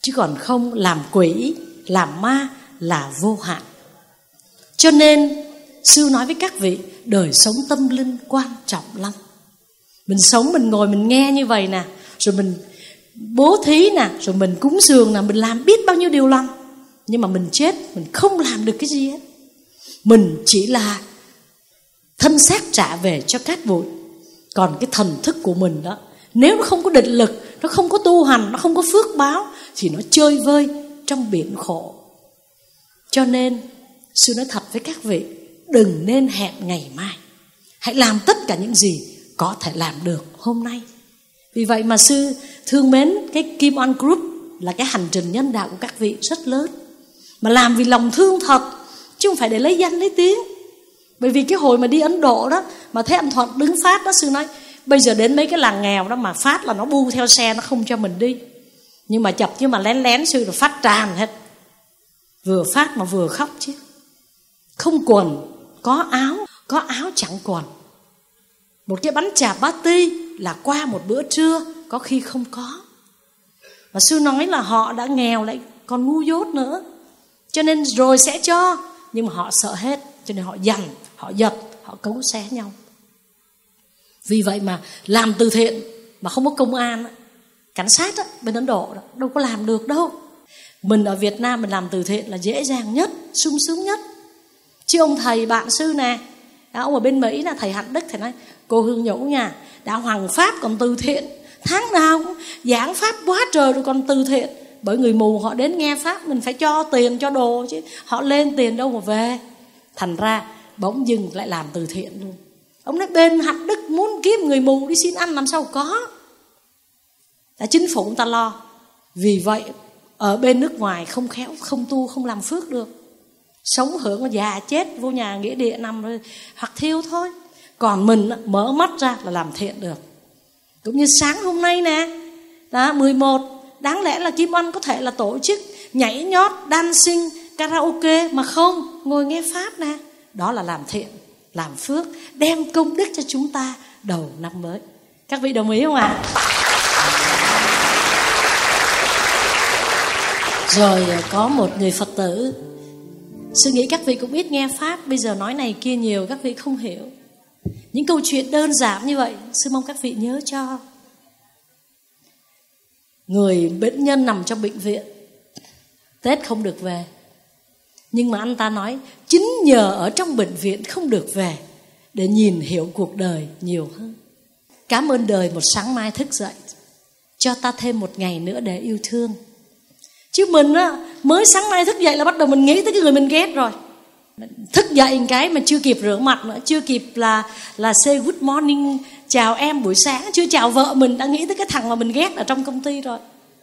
chứ còn không làm quỷ, làm ma là vô hạn. Cho nên sư nói với các vị, đời sống tâm linh quan trọng lắm. Mình sống, mình ngồi mình nghe như vậy nè, rồi mình bố thí nè, rồi mình cúng dường nè, mình làm biết bao nhiêu điều lắm. Nhưng mà mình chết, mình không làm được cái gì hết. Mình chỉ là thân xác trả về cho cát bụi. Còn cái thần thức của mình đó, nếu nó không có định lực, nó không có tu hành, nó không có phước báo, thì nó chơi vơi trong biển khổ. Cho nên sư nói thật với các vị, đừng nên hẹn ngày mai. Hãy làm tất cả những gì có thể làm được hôm nay. Vì vậy mà sư thương mến cái Kim Oan Group là cái hành trình nhân đạo của các vị rất lớn. Mà làm vì lòng thương thật, chứ không phải để lấy danh lấy tiếng. Bởi vì cái hồi mà đi Ấn Độ đó, mà thấy anh Thuận đứng phát đó, sư nói bây giờ đến mấy cái làng nghèo đó mà phát là nó bu theo xe, nó không cho mình đi. Nhưng mà chập chứ mà lén lén sư rồi phát tràn hết. Vừa phát mà vừa khóc chứ. Không quần, có áo, có áo chẳng quần. Một cái bánh chà pati là qua một bữa trưa, có khi không có. Và sư nói là họ đã nghèo lại còn ngu dốt nữa. Cho nên rồi sẽ cho, nhưng mà họ sợ hết, cho nên họ dằn, họ giật, họ cấu xé nhau. Vì vậy mà làm từ thiện mà không có công an, cảnh sát đó, bên Ấn Độ đó, đâu có làm được đâu. Mình ở Việt Nam mình làm từ thiện là dễ dàng nhất, sung sướng nhất. Chứ ông thầy bạn sư nè, ông ở bên Mỹ là thầy Hạnh Đức, thầy nói cô Hương Nhũ nha, đã hoàng pháp còn từ thiện, tháng nào cũng giảng pháp quá trời rồi còn từ thiện. Bởi người mù họ đến nghe pháp, mình phải cho tiền cho đồ chứ, họ lên tiền đâu mà về. Thành ra bỗng dưng lại làm từ thiện luôn. Ông nói bên Hạnh Đức muốn kiếm người mù đi xin ăn làm sao có. Đã chính phủ người ta lo. Vì vậy ở bên nước ngoài không khéo, không tu, không làm phước được. Sống hưởng già chết vô nhà nghĩa địa nằm rồi hoặc thiêu thôi. Còn mình mở mắt ra là làm thiện được. Cũng như sáng hôm nay nè, đó, mười một, đáng lẽ là Kim Oan có thể là tổ chức nhảy nhót, dancing, karaoke, mà không, ngồi nghe pháp nè. Đó là làm thiện, làm phước, đem công đức cho chúng ta đầu năm mới. Các vị đồng ý không ạ? À? Rồi có một người Phật tử, sư nghĩ các vị cũng ít nghe pháp, bây giờ nói này kia nhiều các vị không hiểu. Những câu chuyện đơn giản như vậy, sư mong các vị nhớ cho. Người bệnh nhân nằm trong bệnh viện, Tết không được về. Nhưng mà anh ta nói chính nhờ ở trong bệnh viện không được về để nhìn hiểu cuộc đời nhiều hơn. Cảm ơn đời một sáng mai thức dậy, cho ta thêm một ngày nữa để yêu thương. Chứ mình á, mới sáng nay thức dậy là bắt đầu mình nghĩ tới cái người mình ghét rồi. Thức dậy một cái mà chưa kịp rửa mặt nữa, chưa kịp là là say good morning, chào em buổi sáng, chưa chào vợ mình đã nghĩ tới cái thằng mà mình ghét ở trong công ty rồi.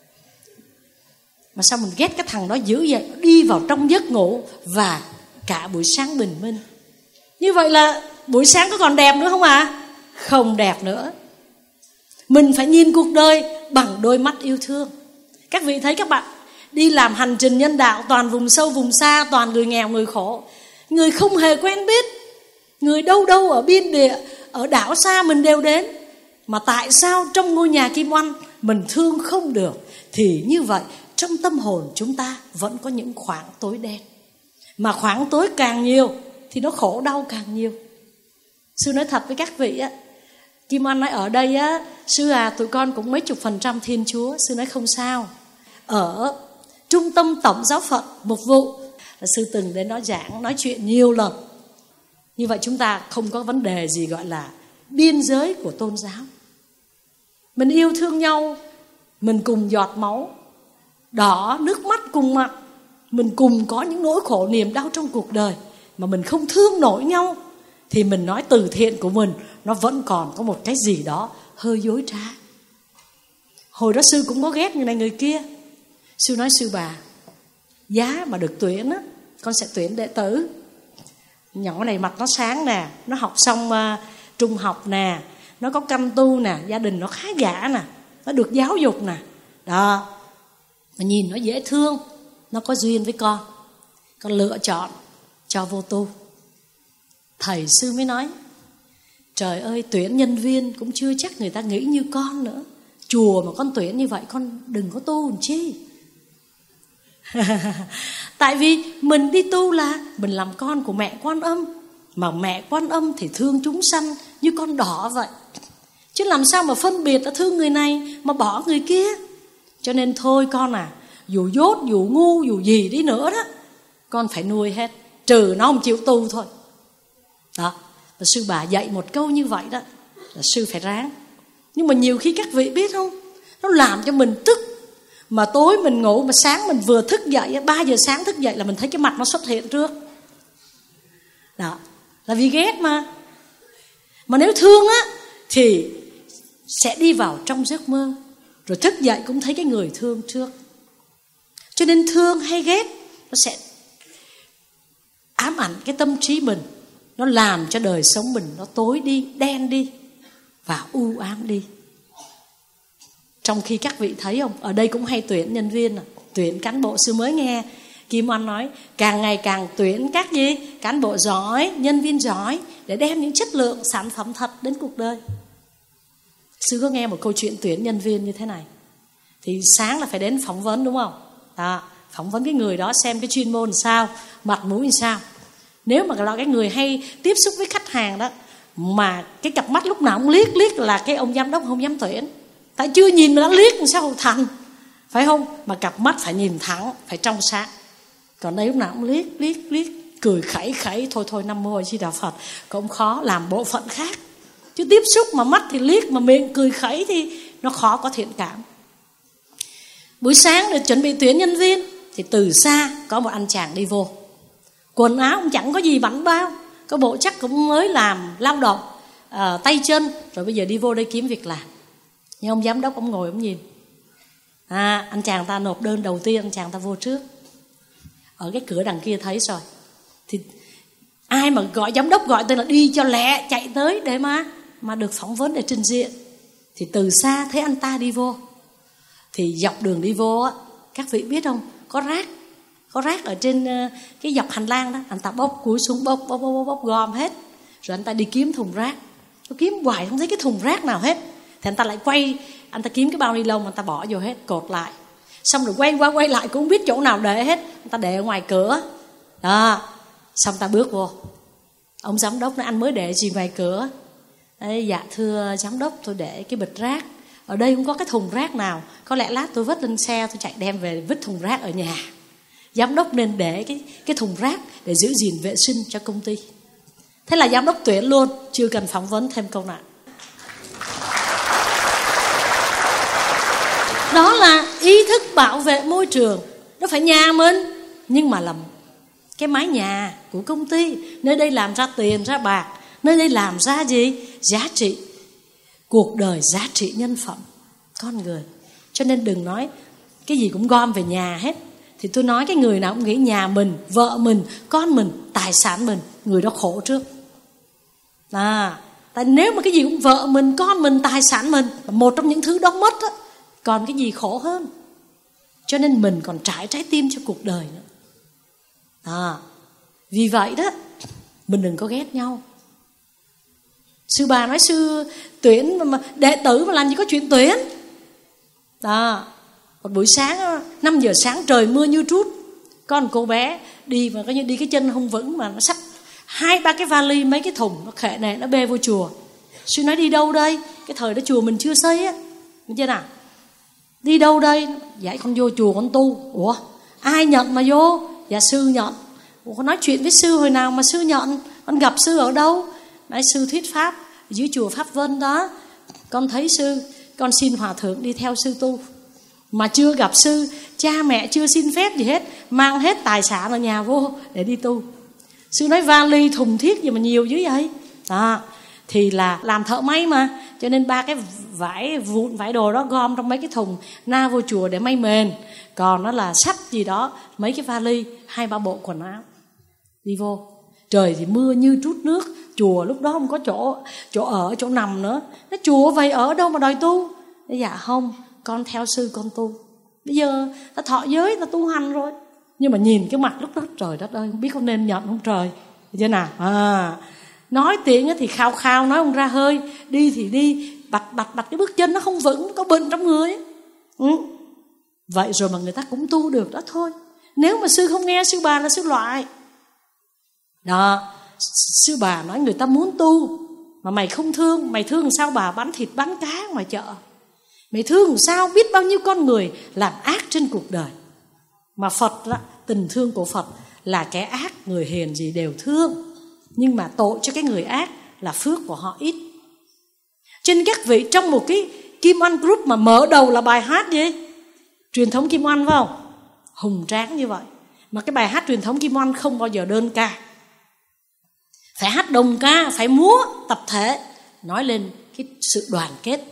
Mà sao mình ghét cái thằng đó dữ vậy, đi vào trong giấc ngủ và cả buổi sáng bình minh. Như vậy là buổi sáng có còn đẹp nữa không ạ? À? Không đẹp nữa. Mình phải nhìn cuộc đời bằng đôi mắt yêu thương. Các vị thấy các bạn đi làm hành trình nhân đạo, toàn vùng sâu vùng xa, toàn người nghèo người khổ, người không hề quen biết, người đâu đâu ở biên địa, ở đảo xa mình đều đến. Mà tại sao trong ngôi nhà Kim Oan mình thương không được? Thì như vậy trong tâm hồn chúng ta vẫn có những khoảng tối đen. Mà khoảng tối càng nhiều thì nó khổ đau càng nhiều. Sư nói thật với các vị á, Kim Oan nói ở đây á, sư à tụi con cũng mấy chục phần trăm Thiên Chúa. Sư nói không sao. Ở Trung tâm Tổng Giáo phận một vụ là sư từng đến đó giảng, nói chuyện nhiều lần. Như vậy chúng ta không có vấn đề gì gọi là biên giới của tôn giáo. Mình yêu thương nhau, mình cùng giọt máu, đỏ nước mắt cùng mặt, mình cùng có những nỗi khổ niềm đau trong cuộc đời, mà mình không thương nổi nhau, thì mình nói từ thiện của mình nó vẫn còn có một cái gì đó hơi dối trá. Hồi đó sư cũng có ghét người này người kia. Sư nói sư bà, giá mà được tuyển á, con sẽ tuyển đệ tử. Nhỏ này mặt nó sáng nè, nó học xong uh, trung học nè, nó có canh tu nè, gia đình nó khá giả nè, nó được giáo dục nè. Đó, mà nhìn nó dễ thương, nó có duyên với con, con lựa chọn cho vô tu. Thầy sư mới nói, trời ơi, tuyển nhân viên cũng chưa chắc người ta nghĩ như con nữa. Chùa mà con tuyển như vậy, con đừng có tu làm chi. Tại vì mình đi tu là mình làm con của mẹ Quan Âm, mà mẹ Quan Âm thì thương chúng sanh như con đỏ vậy. Chứ làm sao mà phân biệt là thương người này mà bỏ người kia. Cho nên thôi con à, dù dốt, dù ngu, dù gì đi nữa đó, con phải nuôi hết, trừ nó không chịu tu thôi. Đó, và sư bà dạy một câu như vậy đó, là sư phải ráng. Nhưng mà nhiều khi các vị biết không, nó làm cho mình tức. Mà tối mình ngủ, mà sáng mình vừa thức dậy, ba giờ sáng thức dậy là mình thấy cái mặt nó xuất hiện trước. Đó, là vì ghét mà. Mà nếu thương á thì sẽ đi vào trong giấc mơ, rồi thức dậy cũng thấy cái người thương trước. Cho nên thương hay ghét nó sẽ ám ảnh cái tâm trí mình, nó làm cho đời sống mình nó tối đi, đen đi và u ám đi. Trong khi các vị thấy không, ở đây cũng hay tuyển nhân viên, tuyển cán bộ. Sư mới nghe Kim Oanh nói càng ngày càng tuyển các gì cán bộ giỏi, nhân viên giỏi, để đem những chất lượng sản phẩm thật đến cuộc đời. Sư có nghe một câu chuyện tuyển nhân viên như thế này. Thì sáng là phải đến phỏng vấn, đúng không? Đó, phỏng vấn cái người đó xem cái chuyên môn sao, mặt mũi sao. Nếu mà là cái người hay tiếp xúc với khách hàng đó, mà cái cặp mắt lúc nào cũng liếc liếc là cái ông giám đốc không dám tuyển. Tại chưa nhìn mà đã liếc làm sao thành, phải không? Mà cặp mắt phải nhìn thẳng, phải trong sáng. Còn đây lúc nào cũng liếc liếc liếc, cười khẩy khẩy, thôi thôi Nam Mô A Di Đà Phật, cũng khó, làm bộ phận khác. Chứ tiếp xúc mà mắt thì liếc, mà miệng cười khẩy thì nó khó có thiện cảm. Buổi sáng để chuẩn bị tuyển nhân viên thì từ xa có một anh chàng đi vô, quần áo cũng chẳng có gì bảnh bao, có bộ chắc cũng mới làm lao động à, tay chân, rồi bây giờ đi vô đây kiếm việc làm. Nhưng ông giám đốc ông ngồi ông nhìn. À, anh chàng ta nộp đơn đầu tiên, anh chàng ta vô trước. Ở cái cửa đằng kia thấy rồi, thì ai mà gọi giám đốc gọi tên là đi cho lẹ, chạy tới để mà mà được phỏng vấn để trình diện. Thì từ xa thấy anh ta đi vô, thì dọc đường đi vô á, các vị biết không, có rác, có rác ở trên uh, cái dọc hành lang đó. Anh ta bốc cúi xuống bốc bốc bốc bốc, bốc gom hết, rồi anh ta đi kiếm thùng rác. Nó kiếm hoài không thấy cái thùng rác nào hết. Thì anh ta lại quay, anh ta kiếm cái bao ni lông, anh ta bỏ vô hết, cột lại. Xong rồi quay qua quay lại cũng không biết chỗ nào để hết. Anh ta để ở ngoài cửa. Đó, xong ta bước vô. Ông giám đốc nói anh mới để gì ngoài cửa? Đấy, dạ thưa giám đốc, tôi để cái bịch rác ở đây, không có cái thùng rác nào. Có lẽ lát tôi vứt lên xe, tôi chạy đem về vứt thùng rác ở nhà. Giám đốc nên để cái, cái thùng rác để giữ gìn vệ sinh cho công ty. Thế là giám đốc tuyển luôn, chưa cần phỏng vấn thêm câu nào. Đó là ý thức bảo vệ môi trường. Nó phải nhà mình, nhưng mà làm cái mái nhà của công ty. Nơi đây làm ra tiền, ra bạc. Nơi đây làm ra gì? Giá trị cuộc đời, giá trị nhân phẩm con người. Cho nên đừng nói cái gì cũng gom về nhà hết. Thì tôi nói cái người nào cũng nghĩ nhà mình, vợ mình, con mình, tài sản mình, người đó khổ trước. À, tại nếu mà cái gì cũng vợ mình, con mình, tài sản mình, một trong những thứ đó mất á, còn cái gì khổ hơn. Cho nên mình còn trải trái tim cho cuộc đời nữa. À, vì vậy đó, mình đừng có ghét nhau. Sư bà nói sư tuyển mà, mà đệ tử mà làm gì có chuyện tuyển. À, một buổi sáng năm giờ sáng trời mưa như trút, có một cô bé đi mà coi như đi cái chân không vững, mà nó xách hai ba cái vali, mấy cái thùng nó khệ này, nó bê vô chùa. Sư nói đi đâu đây? Cái thời đó chùa mình chưa xây á, biết chưa nào? Đi đâu đây? Dạ con vô chùa con tu. Ủa ai nhận mà vô? Dạ sư nhận. Ủa con nói chuyện với sư hồi nào mà sư nhận? Con gặp sư ở đâu? Nói sư thuyết pháp dưới chùa Pháp Vân đó. Con thấy sư, con xin hòa thượng đi theo sư tu. Mà chưa gặp sư, cha mẹ chưa xin phép gì hết, mang hết tài sản ở nhà vô để đi tu. Sư nói vali thùng thiết gì mà nhiều dữ vậy? Đó, thì là làm thợ may mà, cho nên ba cái vải vụn, vải đồ đó gom trong mấy cái thùng na vô chùa để may mền. Còn nó là sắt gì đó, mấy cái vali, hai ba bộ quần áo đi vô. Trời thì mưa như trút nước, chùa lúc đó không có chỗ chỗ ở, chỗ nằm nữa. Nó chùa vậy ở đâu mà đòi tu? Dạ không, con theo sư con tu. Bây giờ ta thọ giới, ta tu hành rồi. Nhưng mà nhìn cái mặt lúc đó, trời đất ơi, không biết có nên nhận không trời. Thế nào? À, nói tiếng thì khao khao, nói không ra hơi. Đi thì đi, bạch bạch bạch cái bước chân nó không vững, có bệnh trong người. Ừ. Vậy rồi mà người ta cũng tu được đó thôi. Nếu mà sư không nghe, sư bà là sư loại. Đó, sư bà nói người ta muốn tu mà mày không thương. Mày thương sao bà bán thịt bán cá ngoài chợ? Mày thương sao biết bao nhiêu con người làm ác trên cuộc đời. Mà Phật đó, tình thương của Phật là kẻ ác, người hiền gì đều thương. Nhưng mà tội cho cái người ác là phước của họ ít. Cho nên các vị trong một cái Kim Oanh Group mà mở đầu là bài hát gì? Truyền thống Kim Oanh phải không? Hùng tráng như vậy. Mà cái bài hát truyền thống Kim Oanh không bao giờ đơn ca. Phải hát đồng ca, phải múa tập thể, nói lên cái sự đoàn kết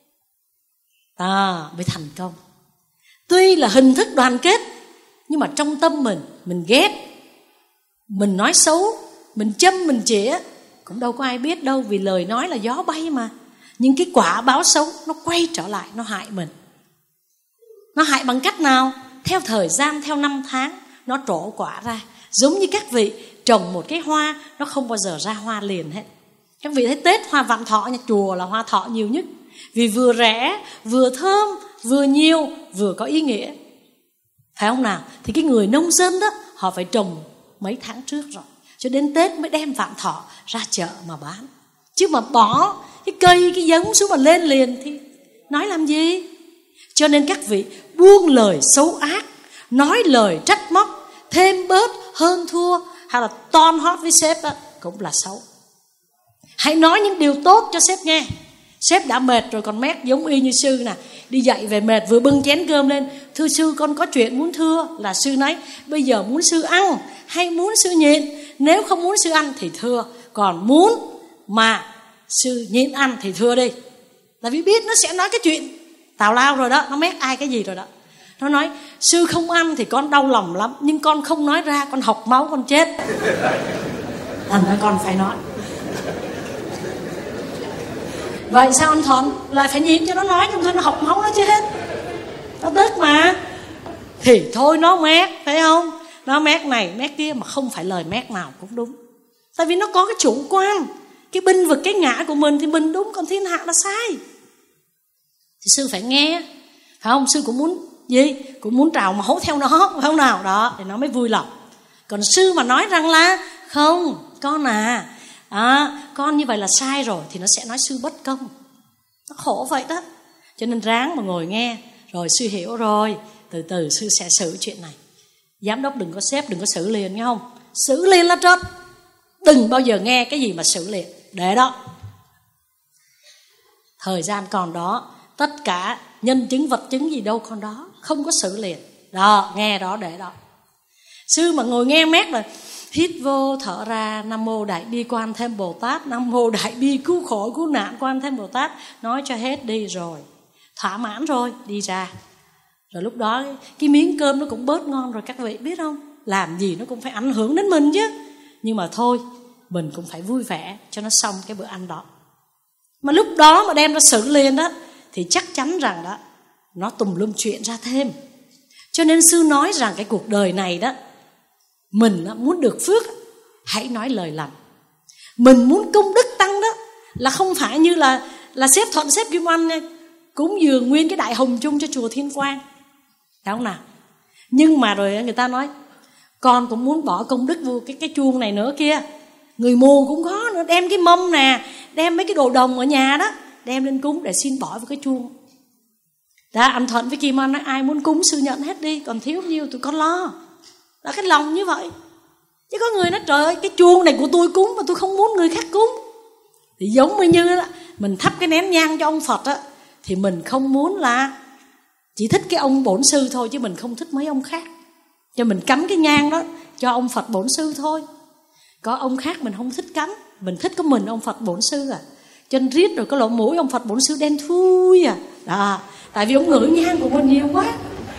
à, mới thành công. Tuy là hình thức đoàn kết, nhưng mà trong tâm mình, mình ghét, mình nói xấu, mình châm, mình chĩa, cũng đâu có ai biết đâu. Vì lời nói là gió bay mà. Nhưng cái quả báo xấu nó quay trở lại, nó hại mình. Nó hại bằng cách nào? Theo thời gian, theo năm tháng, nó trổ quả ra. Giống như các vị trồng một cái hoa, nó không bao giờ ra hoa liền hết. Các vị thấy Tết hoa vạn thọ, nhà chùa là hoa thọ nhiều nhất. Vì vừa rẻ, vừa thơm, vừa nhiều, vừa có ý nghĩa. Phải không nào? Thì cái người nông dân đó, họ phải trồng mấy tháng trước rồi, cho đến Tết mới đem vạn thọ ra chợ mà bán. Chứ mà bỏ cái cây, cái giống xuống mà lên liền thì nói làm gì? Cho nên các vị buông lời xấu ác, nói lời trách móc, thêm bớt, hơn thua, hay là ton hót với sếp đó, cũng là xấu. Hãy nói những điều tốt cho sếp nghe. Sếp đã mệt rồi còn mét giống y như sư nè. Đi dạy về mệt vừa bưng chén cơm lên, thưa sư con có chuyện muốn thưa. Là sư nói bây giờ muốn sư ăn hay muốn sư nhịn? Nếu không muốn sư ăn thì thưa, còn muốn mà sư nhịn ăn thì thưa đi. Là vì biết nó sẽ nói cái chuyện tào lao rồi đó, nó mét ai cái gì rồi đó. Nó nói sư không ăn thì con đau lòng lắm, nhưng con không nói ra, con học máu con chết. Thành ra con phải nói. Vậy sao anh Thuận lại phải nhịn cho nó nói, không thôi nó học máu nó chết, nó tức mà. Thì thôi nó mét, phải không? Nó mét này mét kia, mà không phải lời mét nào cũng đúng. Tại vì nó có cái chủ quan, cái binh vực cái ngã của mình thì mình đúng, còn thiên hạ là sai. Thì sư phải nghe, phải không? Sư cũng muốn gì? Cũng muốn trào máu theo nó, phải không nào? Đó, thì nó mới vui lòng. Còn sư mà nói rằng là không, con à, à con như vậy là sai rồi, thì nó sẽ nói sư bất công. Nó khổ vậy đó. Cho nên ráng mà ngồi nghe, rồi sư hiểu rồi, từ từ sư sẽ xử chuyện này. Giám đốc đừng có sếp, đừng có xử liền, nghe không? Xử liền là trật. Đừng bao giờ nghe cái gì mà xử liền. Để đó. Thời gian còn đó, tất cả nhân chứng vật chứng gì đâu còn đó, không có xử liền. Đó, nghe đó, để đó. Sư mà ngồi nghe mét rồi, hít vô thở ra, Nam Mô Đại Bi Quan Thêm Bồ Tát, Nam Mô Đại Bi Cứu Khổ Cứu Nạn Quan Thêm Bồ Tát, nói cho hết đi rồi, thỏa mãn rồi, đi ra. Rồi lúc đó cái miếng cơm nó cũng bớt ngon rồi, các vị biết không? Làm gì nó cũng phải ảnh hưởng đến mình chứ. Nhưng mà thôi, mình cũng phải vui vẻ cho nó xong cái bữa ăn đó. Mà lúc đó mà đem ra xử liền đó, thì chắc chắn rằng đó, nó tùm lum chuyện ra thêm. Cho nên sư nói rằng cái cuộc đời này đó, mình muốn được phước, hãy nói lời lành. Mình muốn công đức tăng đó, là không phải như là là xếp Thuận, xếp Kim Oanh cúng dường nguyên cái đại hồng chung cho chùa Thiên Quang, đúng không nào? Nhưng mà rồi người ta nói con cũng muốn bỏ công đức vô cái cái chuông này nữa kia. Người mù cũng có nữa, đem cái mâm nè, đem mấy cái đồ đồng ở nhà đó, đem lên cúng để xin bỏ vào cái chuông. Đó, anh Thuận với Kim Oanh nói ai muốn cúng sư nhận hết đi, còn thiếu nhiêu tụi con lo. Là cái lòng như vậy. Chứ có người nói trời ơi, cái chuông này của tôi cúng mà tôi không muốn người khác cúng. Thì giống như đó, mình thắp cái nén nhang cho ông Phật á, thì mình không muốn là chỉ thích cái ông bổn sư thôi, chứ mình không thích mấy ông khác. Cho mình cắm cái nhang đó cho ông Phật bổn sư thôi. Có ông khác mình không thích cắm, mình thích có mình ông Phật bổn sư à. Cho nên riết rồi có lỗ mũi ông Phật bổn sư đen thui à. Đó, tại vì ông ngửi nhang của mình nhiều quá.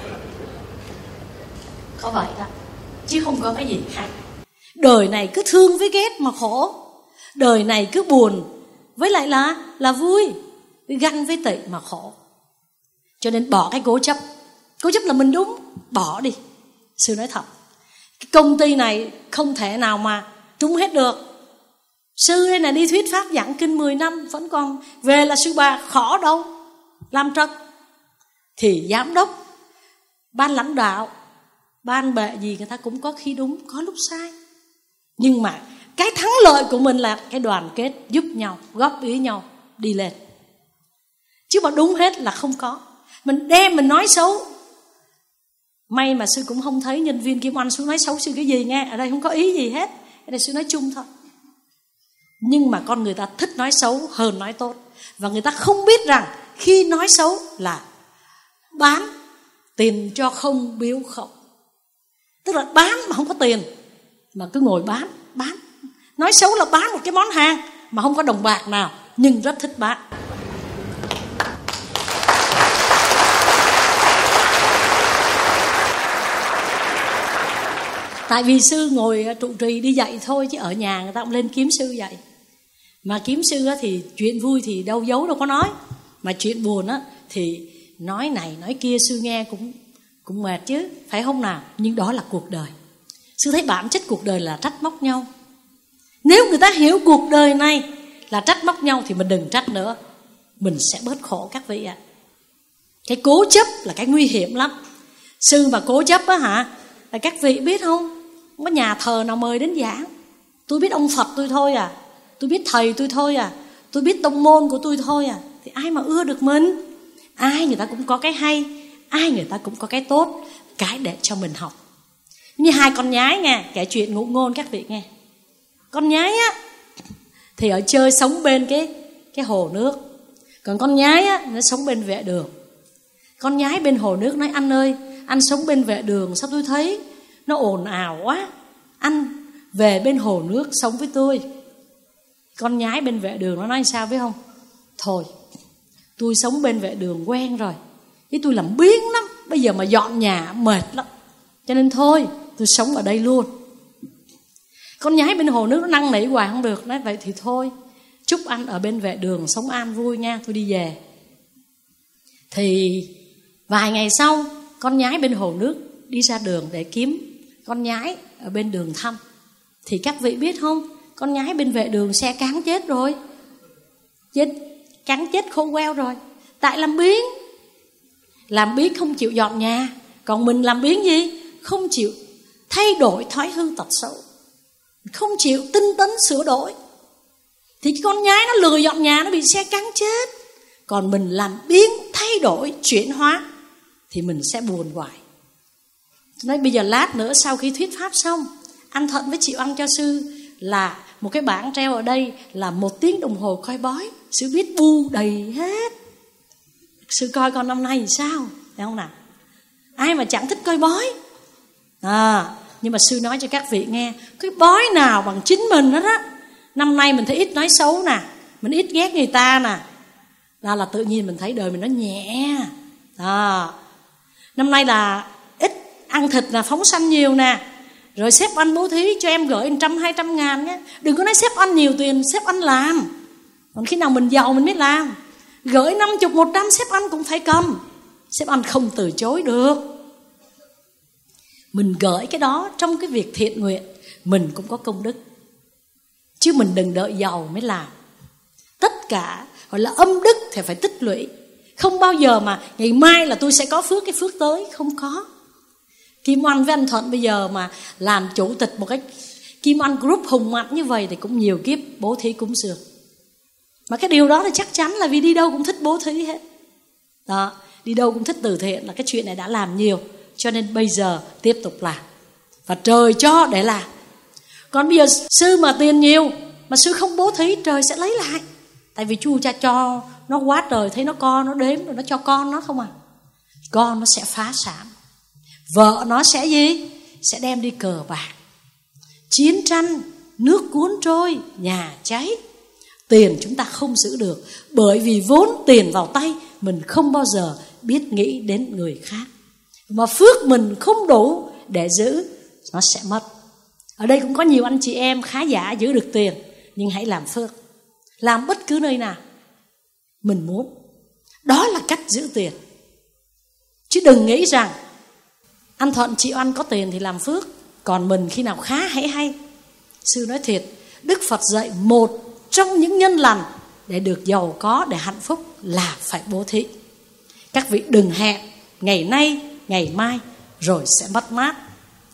Có vậy đó, chứ không có cái gì khác. Đời này cứ thương với ghét mà khổ. Đời này cứ buồn với lại là là vui, ganh với tị mà khổ. Cho nên bỏ cái cố chấp. Cố chấp là mình đúng, bỏ đi. Sư nói thật, cái công ty này không thể nào mà trúng hết được. Sư đây là đi thuyết pháp giảng kinh mười năm, vẫn còn về là sư bà khó đâu. Làm trật thì giám đốc, ban lãnh đạo, ban bệ gì người ta cũng có khi đúng, có lúc sai. Nhưng mà cái thắng lợi của mình là cái đoàn kết, giúp nhau, góp ý nhau đi lên. Chứ mà đúng hết là không có. Mình đem mình nói xấu. May mà sư cũng không thấy nhân viên Kim Oanh xuống nói xấu sư cái gì nghe. Ở đây không có ý gì hết. Ở đây sư nói chung thôi. Nhưng mà con người ta thích nói xấu hơn nói tốt. Và người ta không biết rằng khi nói xấu là bán tiền cho không biếu không. Tức là bán mà không có tiền, mà cứ ngồi bán, bán. Nói xấu là bán một cái món hàng mà không có đồng bạc nào, nhưng rất thích bán. Tại vì sư ngồi trụ trì đi dạy thôi, chứ ở nhà người ta cũng lên kiếm sư dạy. Mà kiếm sư thì chuyện vui thì đâu giấu đâu có nói, mà chuyện buồn thì nói này nói kia sư nghe cũng cũng mệt chứ, phải không nào? Nhưng đó là cuộc đời. Sư thấy bản chất cuộc đời là trách móc nhau. Nếu người ta hiểu cuộc đời này là trách móc nhau thì mình đừng trách nữa, mình sẽ bớt khổ các vị ạ. Cái cố chấp là cái nguy hiểm lắm. Sư mà cố chấp á hả, là các vị biết không, không có nhà thờ nào mời đến giảng. Tôi biết ông Phật tôi thôi à, tôi biết thầy tôi thôi à, tôi biết tông môn của tôi thôi à, thì ai mà ưa được mình. Ai người ta cũng có cái hay, ai người ta cũng có cái tốt, cái để cho mình học. Như hai con nhái nghe, kể chuyện ngụ ngôn các vị nghe. Con nhái á thì ở chơi sống bên cái cái hồ nước, còn con nhái á nó sống bên vệ đường. Con nhái bên hồ nước nói: anh ơi, anh sống bên vệ đường sao tôi thấy nó ồn ào quá, anh về bên hồ nước sống với tôi. Con nhái bên vệ đường nó nói sao biết không? Thôi, tôi sống bên vệ đường quen rồi, với tôi làm biếng lắm, bây giờ mà dọn nhà mệt lắm, cho nên thôi tôi sống ở đây luôn. Con nhái bên hồ nước nó năn nỉ hoài không được, nói vậy thì thôi, chúc anh ở bên vệ đường sống an vui nha, tôi đi về. Thì vài ngày sau, con nhái bên hồ nước đi ra đường để kiếm con nhái ở bên đường thăm. Thì các vị biết không, con nhái bên vệ đường xe cán chết rồi, chết cắn chết khô queo rồi. Tại làm biếng, làm biếng không chịu dọn nhà. Còn mình làm biếng gì? Không chịu thay đổi thói hư tật xấu, không chịu tinh tấn sửa đổi. Thì cái con nhái nó lười dọn nhà, nó bị xe cắn chết. Còn mình làm biếng, thay đổi, chuyển hóa thì mình sẽ buồn hoài. Nói bây giờ lát nữa sau khi thuyết pháp xong, anh Thuận với chị Oanh cho sư là một cái bảng treo ở đây là một tiếng đồng hồ coi bói. Sư biết bu đầy hết. Sư coi con năm nay thì sao, thấy không nào? Ai mà chẳng thích coi bói à, nhưng mà sư nói cho các vị nghe, cái bói nào bằng chính mình đó đó. Năm nay mình thấy ít nói xấu nè, mình ít ghét người ta nè, là là tự nhiên mình thấy đời mình nó nhẹ à. Năm nay là ít ăn thịt là phóng sanh nhiều nè. Rồi sếp anh bố thí cho em gửi một trăm hai trăm ngàn nhé. Đừng có nói sếp anh nhiều tiền, sếp anh làm. Còn khi nào mình giàu mình mới làm. Gửi năm chục một trăm sếp anh cũng phải cầm, sếp anh không từ chối được. Mình gửi cái đó trong cái việc thiện nguyện, mình cũng có công đức. Chứ mình đừng đợi giàu mới làm. Tất cả gọi là âm đức thì phải tích lũy. Không bao giờ mà ngày mai là tôi sẽ có phước, cái phước tới, không có. Kim Oanh với anh Thuận bây giờ mà làm chủ tịch một cái Kim Oanh Group hùng mạnh như vậy thì cũng nhiều kiếp bố thí cúng dường. Mà cái điều đó là chắc chắn là vì đi đâu cũng thích bố thí hết. Đó, đi đâu cũng thích từ thiện, là cái chuyện này đã làm nhiều, cho nên bây giờ tiếp tục làm. Và trời cho để làm. Còn bây giờ sư mà tiền nhiều mà sư không bố thí, trời sẽ lấy lại. Tại vì Chúa Cha cho nó quá trời, thấy nó co, nó đếm rồi nó cho con nó không à. Con nó sẽ phá sản, vợ nó sẽ gì? Sẽ đem đi cờ bạc, chiến tranh, nước cuốn trôi, nhà cháy. Tiền chúng ta không giữ được, bởi vì vốn tiền vào tay mình không bao giờ biết nghĩ đến người khác. Mà phước mình không đủ để giữ, nó sẽ mất. Ở đây cũng có nhiều anh chị em khá giả giữ được tiền, nhưng hãy làm phước. Làm bất cứ nơi nào mình muốn. Đó là cách giữ tiền. Chứ đừng nghĩ rằng anh Thuận chị Oanh có tiền thì làm phước, còn mình khi nào khá hãy hay. Sư nói thiệt, Đức Phật dạy một trong những nhân lành để được giàu có, để hạnh phúc là phải bố thí. Các vị đừng hẹn ngày nay, ngày mai rồi sẽ mất mát.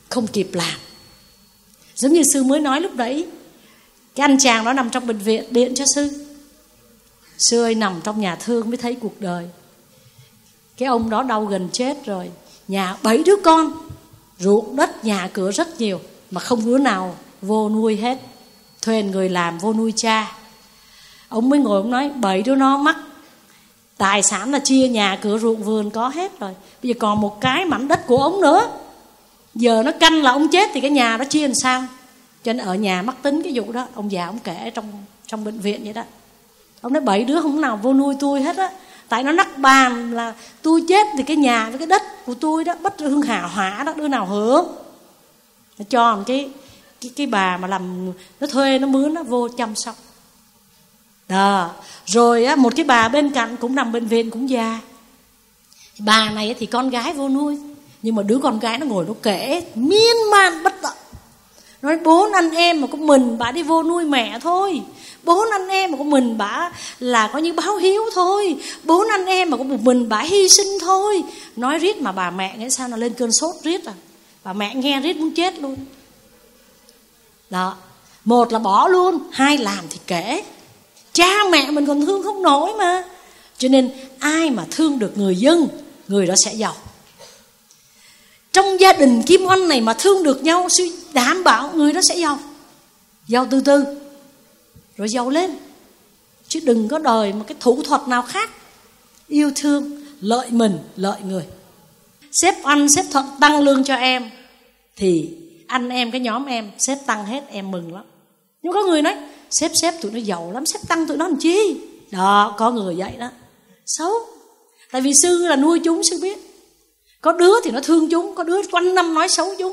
không kịp làm. Giống như sư mới nói lúc đấy, cái anh chàng đó nằm trong bệnh viện, điện cho sư. Sư ơi, nằm trong nhà thương mới thấy cuộc đời. Cái ông đó đau gần chết rồi, nhà bảy đứa con, ruộng đất nhà cửa rất nhiều, mà không đứa nào vô nuôi hết, thuê người làm vô nuôi cha. Ông mới ngồi ông nói bảy đứa nó mắc, tài sản là chia nhà cửa ruộng vườn có hết rồi, bây giờ còn một cái mảnh đất của ông nữa. Giờ nó canh là ông chết thì cái nhà đó chia làm sao? Cho nên ở nhà mắc tính cái vụ đó. Ông già ông kể trong trong bệnh viện vậy đó. Ông nói bảy đứa không nào vô nuôi tôi hết á. Tại nó nắc bàn là tôi chết thì cái nhà với cái đất của tôi đó bất hưng hào hỏa đó, đứa nào hưởng. Nó cho một cái, cái, cái bà mà làm, nó thuê nó mướn nó vô chăm sóc đó. Rồi á, một cái bà bên cạnh cũng nằm bệnh viện cũng già. Bà này thì con gái vô nuôi, nhưng mà đứa con gái nó ngồi nó kể miên man bất tận. Nói bốn anh em mà có mình bà đi vô nuôi mẹ thôi, bốn anh em mà có mình bà là coi như báo hiếu thôi, bốn anh em mà có một mình bà hy sinh thôi. Nói riết mà bà mẹ nghe sao nó lên cơn sốt riết à. Bà mẹ nghe riết muốn chết luôn đó. Một là bỏ luôn, hai làm thì kể. Cha mẹ mình còn thương không nổi mà. Cho nên ai mà thương được người dân, người đó sẽ giàu. Trong gia đình Kim Oanh này mà thương được nhau, sư đảm bảo người đó sẽ giàu. Giàu từ từ rồi giàu lên. Chứ đừng có đòi một cái thủ thuật nào khác. Yêu thương, lợi mình, lợi người. Sếp Oanh, sếp Thuận tăng lương cho em thì anh em, cái nhóm em, sếp tăng hết, em mừng lắm. Nhưng có người nói sếp sếp tụi nó giàu lắm, sếp tăng tụi nó làm chi. Đó, có người vậy đó. Xấu. Tại vì sư là nuôi chúng, sư biết. Có đứa thì nó thương chúng, có đứa quanh năm nói xấu chúng.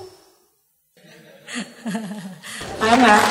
Phải không ạ?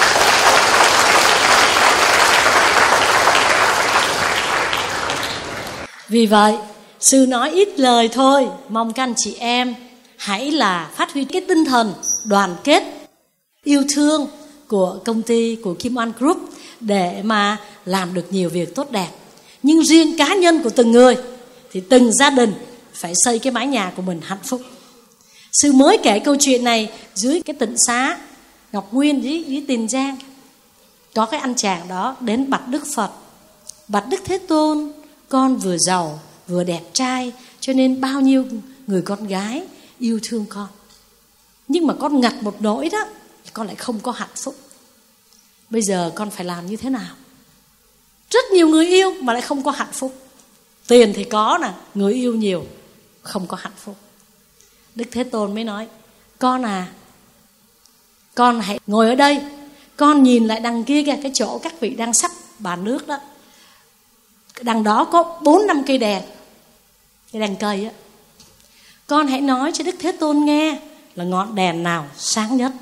Vì vậy, sư nói ít lời thôi. Mong các anh chị em hãy là phát huy cái tinh thần đoàn kết, yêu thương của công ty, của Kim Oanh Group để mà làm được nhiều việc tốt đẹp. Nhưng riêng cá nhân của từng người thì từng gia đình phải xây cái mái nhà của mình hạnh phúc. Sư mới kể câu chuyện này dưới cái tịnh xá Ngọc Nguyên dưới, dưới Tiền Giang. Có cái anh chàng đó đến bạch Đức Phật: bạch Đức Thế Tôn, con vừa giàu vừa đẹp trai, cho nên bao nhiêu người con gái yêu thương con. Nhưng mà con ngặt một nỗi đó, con lại không có hạnh phúc. Bây giờ con phải làm như thế nào? Rất nhiều người yêu mà lại không có hạnh phúc. Tiền thì có nè, người yêu nhiều, không có hạnh phúc. Đức Thế Tôn mới nói: con à, con hãy ngồi ở đây, con nhìn lại đằng kia kìa, cái chỗ các vị đang sắp bàn nước đó. Đằng đó có bốn năm cây đèn, cái đèn cây á. Con hãy nói cho Đức Thế Tôn nghe là ngọn đèn nào sáng nhất.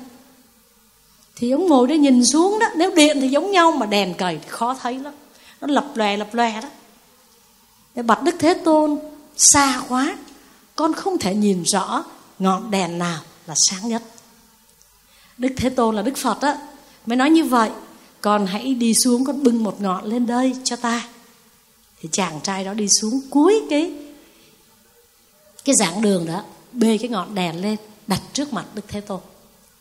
Thì ông ngồi đây nhìn xuống đó, nếu điện thì giống nhau mà đèn cầy thì khó thấy lắm, nó lập lòe lập lòe đó. Để bạch Đức Thế Tôn, xa quá, con không thể nhìn rõ ngọn đèn nào là sáng nhất. Đức Thế Tôn là Đức Phật á, mới nói như vậy: con hãy đi xuống, con bưng một ngọn lên đây cho ta. Thì chàng trai đó đi xuống cuối cái cái giảng đường đó, bê cái ngọn đèn lên đặt trước mặt Đức Thế Tôn.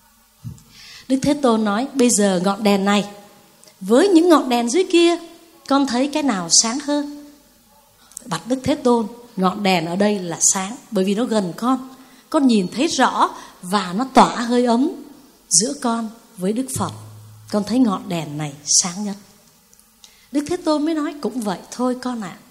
Đức Thế Tôn nói: bây giờ ngọn đèn này với những ngọn đèn dưới kia, con thấy cái nào sáng hơn? Bạch Đức Thế Tôn, ngọn đèn ở đây là sáng, bởi vì nó gần con, con nhìn thấy rõ và nó tỏa hơi ấm giữa con với Đức Phật. Con thấy ngọn đèn này sáng nhất. Đức Thế Tôn mới nói: cũng vậy thôi con ạ. À.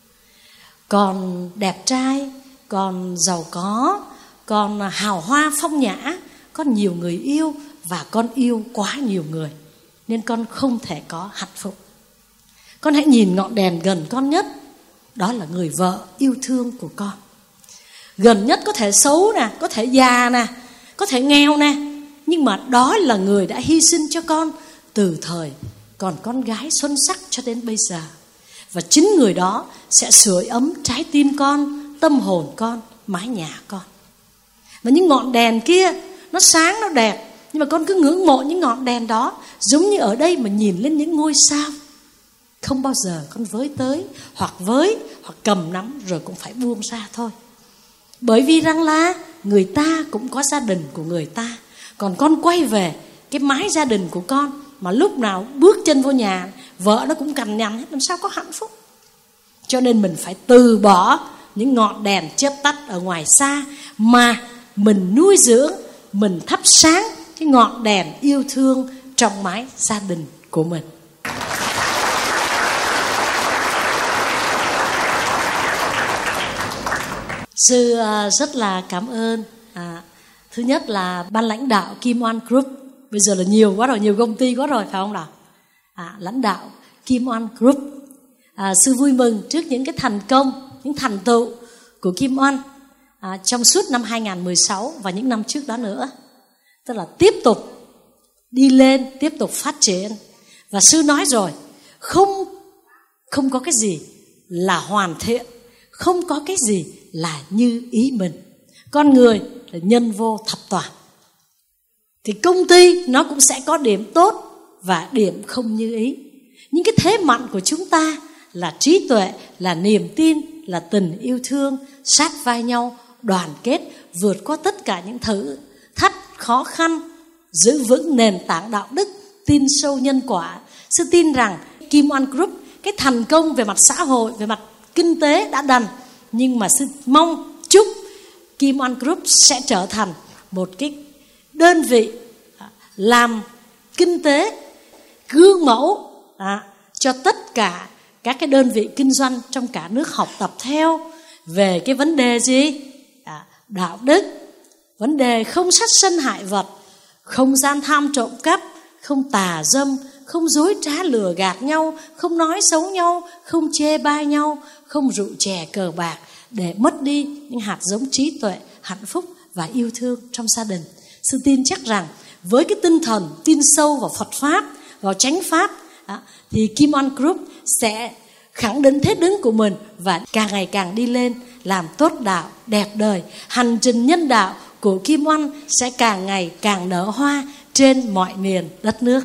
Còn đẹp trai, còn giàu có, còn hào hoa phong nhã, con nhiều người yêu và con yêu quá nhiều người, nên con không thể có hạnh phúc. Con hãy nhìn ngọn đèn gần con nhất, đó là người vợ yêu thương của con. Gần nhất có thể xấu nè, có thể già nè, có thể nghèo nè, nhưng mà đó là người đã hy sinh cho con từ thời còn con gái xuân sắc cho đến bây giờ. Và chính người đó sẽ sưởi ấm trái tim con, tâm hồn con, mái nhà con. Và những ngọn đèn kia nó sáng, nó đẹp, nhưng mà con cứ ngưỡng mộ những ngọn đèn đó, giống như ở đây mà nhìn lên những ngôi sao. Không bao giờ con với tới, hoặc với, hoặc cầm nắm rồi cũng phải buông ra thôi. Bởi vì rằng là người ta cũng có gia đình của người ta. Còn con quay về cái mái gia đình của con mà lúc nào bước chân vô nhà vợ nó cũng cằn nhằn hết, làm sao có hạnh phúc. Cho nên mình phải từ bỏ những ngọn đèn chớp tắt ở ngoài xa, mà mình nuôi dưỡng, mình thắp sáng cái ngọn đèn yêu thương trong mái gia đình của mình. Sư rất là cảm ơn à, thứ nhất là ban lãnh đạo Kim Oan Group. Bây giờ là nhiều quá rồi, nhiều công ty quá rồi, phải không nào? À, lãnh đạo Kim Oan Group, à, sư vui mừng trước những cái thành công, những thành tựu của Kim Oan à, trong suốt năm hai không một sáu và những năm trước đó nữa. Tức là tiếp tục đi lên, tiếp tục phát triển. Và sư nói rồi, không không có cái gì là hoàn thiện, không có cái gì là như ý mình. Con người là nhân vô thập toàn. Thì công ty nó cũng sẽ có điểm tốt và điểm không như ý. Những cái thế mạnh của chúng ta là trí tuệ, là niềm tin, là tình yêu thương, sát vai nhau, đoàn kết, vượt qua tất cả những thử thách khó khăn, giữ vững nền tảng đạo đức, tin sâu nhân quả. Sư tin rằng Kim Oan Group, cái thành công về mặt xã hội, về mặt kinh tế đã đành, nhưng mà sư mong chúc Kim Oan Group sẽ trở thành một cái đơn vị làm kinh tế gương mẫu à, cho tất cả các cái đơn vị kinh doanh trong cả nước học tập theo về cái vấn đề gì? À, đạo đức, vấn đề không sát sanh hại vật, không gian tham trộm cắp, không tà dâm, không dối trá lừa gạt nhau, không nói xấu nhau, không chê bai nhau, không rượu chè cờ bạc, để mất đi những hạt giống trí tuệ, hạnh phúc và yêu thương trong gia đình. Sư tin chắc rằng với cái tinh thần tin sâu vào Phật Pháp, vào chánh Pháp, đó, thì Kim Oan Group sẽ khẳng định thế đứng của mình và càng ngày càng đi lên, làm tốt đạo, đẹp đời. Hành trình nhân đạo của Kim Oan sẽ càng ngày càng nở hoa trên mọi miền đất nước.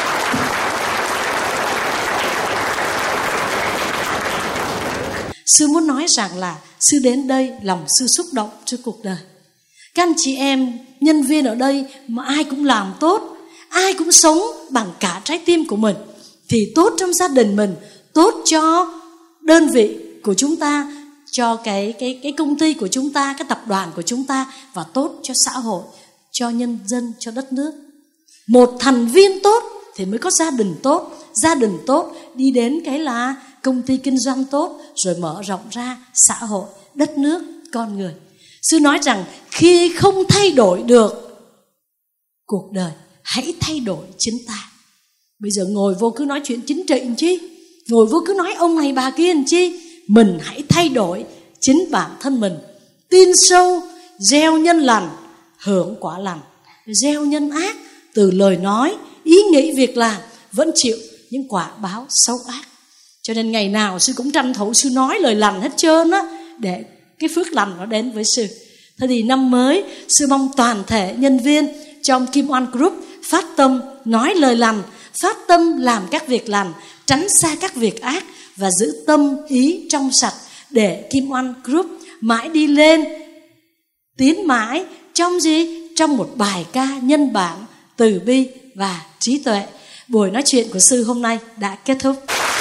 Sư muốn nói rằng là sư đến đây lòng sư xúc động trước cuộc đời. Các anh chị em nhân viên ở đây mà ai cũng làm tốt, ai cũng sống bằng cả trái tim của mình, thì tốt trong gia đình mình, tốt cho đơn vị của chúng ta, cho cái, cái, cái công ty của chúng ta, cái tập đoàn của chúng ta, và tốt cho xã hội, cho nhân dân, cho đất nước. Một thành viên tốt thì mới có gia đình tốt, gia đình tốt đi đến cái là công ty kinh doanh tốt, rồi mở rộng ra xã hội, đất nước, con người. Sư nói rằng khi không thay đổi được cuộc đời, hãy thay đổi chính ta. Bây giờ ngồi vô cứ nói chuyện chính trị làm chi, ngồi vô cứ nói ông này bà kia làm chi. Mình hãy thay đổi chính bản thân mình. Tin sâu, gieo nhân lành, hưởng quả lành. Gieo nhân ác, từ lời nói, ý nghĩ, việc làm vẫn chịu những quả báo xấu ác. Cho nên ngày nào sư cũng tranh thủ sư nói lời lành hết trơn á, để cái phước lành nó đến với sư. Thế thì năm mới sư mong toàn thể nhân viên trong Kim Oan Group phát tâm nói lời lành, phát tâm làm các việc lành, tránh xa các việc ác và giữ tâm ý trong sạch, để Kim Oan Group mãi đi lên, tiến mãi trong gì? Trong một bài ca nhân bản, từ bi và trí tuệ. Buổi nói chuyện của sư hôm nay đã kết thúc.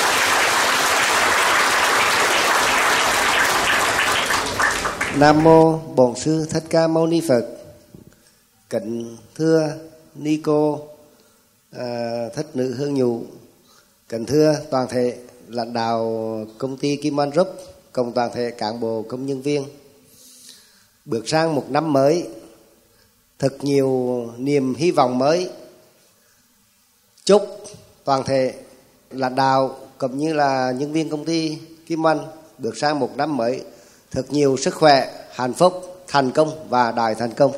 Nam mô Bổn Sư Thích Ca Mâu Ni Phật. Kính thưa ni cô à, Thích Nữ Hương Nhụ, kính thưa toàn thể lãnh đạo công ty Kim Oan Group cùng toàn thể cán bộ công nhân viên. Bước sang một năm mới, thật nhiều niềm hy vọng mới. Chúc toàn thể lãnh đạo cũng như là nhân viên công ty Kim Oan bước sang một năm mới thật nhiều sức khỏe, hạnh phúc, thành công và đại thành công.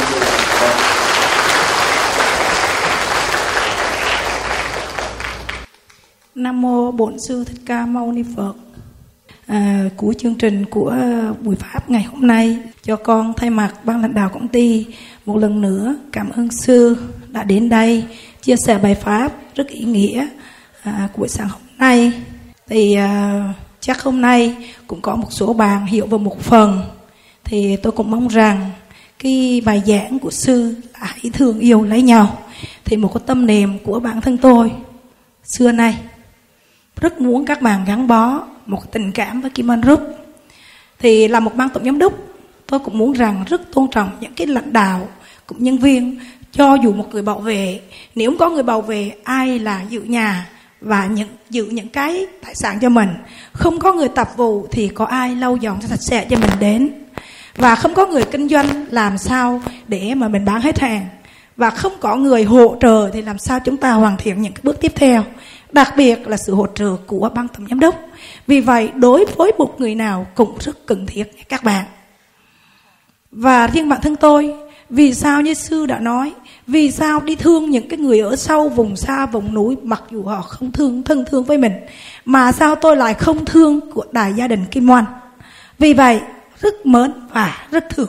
Nam mô Bổn Sư Thích Ca Mâu Ni Phật. À, cuối chương trình của buổi pháp ngày hôm nay, cho con thay mặt ban lãnh đạo công ty một lần nữa cảm ơn sư đã đến đây chia sẻ bài pháp rất ý nghĩa à, của sáng hôm nay. Thì à, chắc hôm nay cũng có một số bạn hiểu vào một phần, thì tôi cũng mong rằng cái bài giảng của sư là hãy thương yêu lấy nhau. Thì một cái tâm niệm của bản thân tôi xưa nay rất muốn các bạn gắn bó một tình cảm với Kim Oanh Group. Thì là một ban tổng giám đốc, tôi cũng muốn rằng rất tôn trọng những cái lãnh đạo cũng nhân viên. Cho dù một người bảo vệ, nếu không có người bảo vệ, ai là giữ nhà và những, giữ những cái tài sản cho mình. Không có người tạp vụ thì có ai lau dọn cho sạch sẽ cho mình đến. Và không có người kinh doanh làm sao để mà mình bán hết hàng. Và không có người hỗ trợ thì làm sao chúng ta hoàn thiện những cái bước tiếp theo. Đặc biệt là sự hỗ trợ của ban tổng giám đốc. Vì vậy đối với một người nào cũng rất cần thiết các bạn. Và riêng bản thân tôi, vì sao như sư đã nói, vì sao đi thương những cái người ở sâu vùng xa vùng núi, mặc dù họ không thương thân thương với mình, mà sao tôi lại không thương của đại gia đình Kim Oanh. Vì vậy rất mến và rất thương.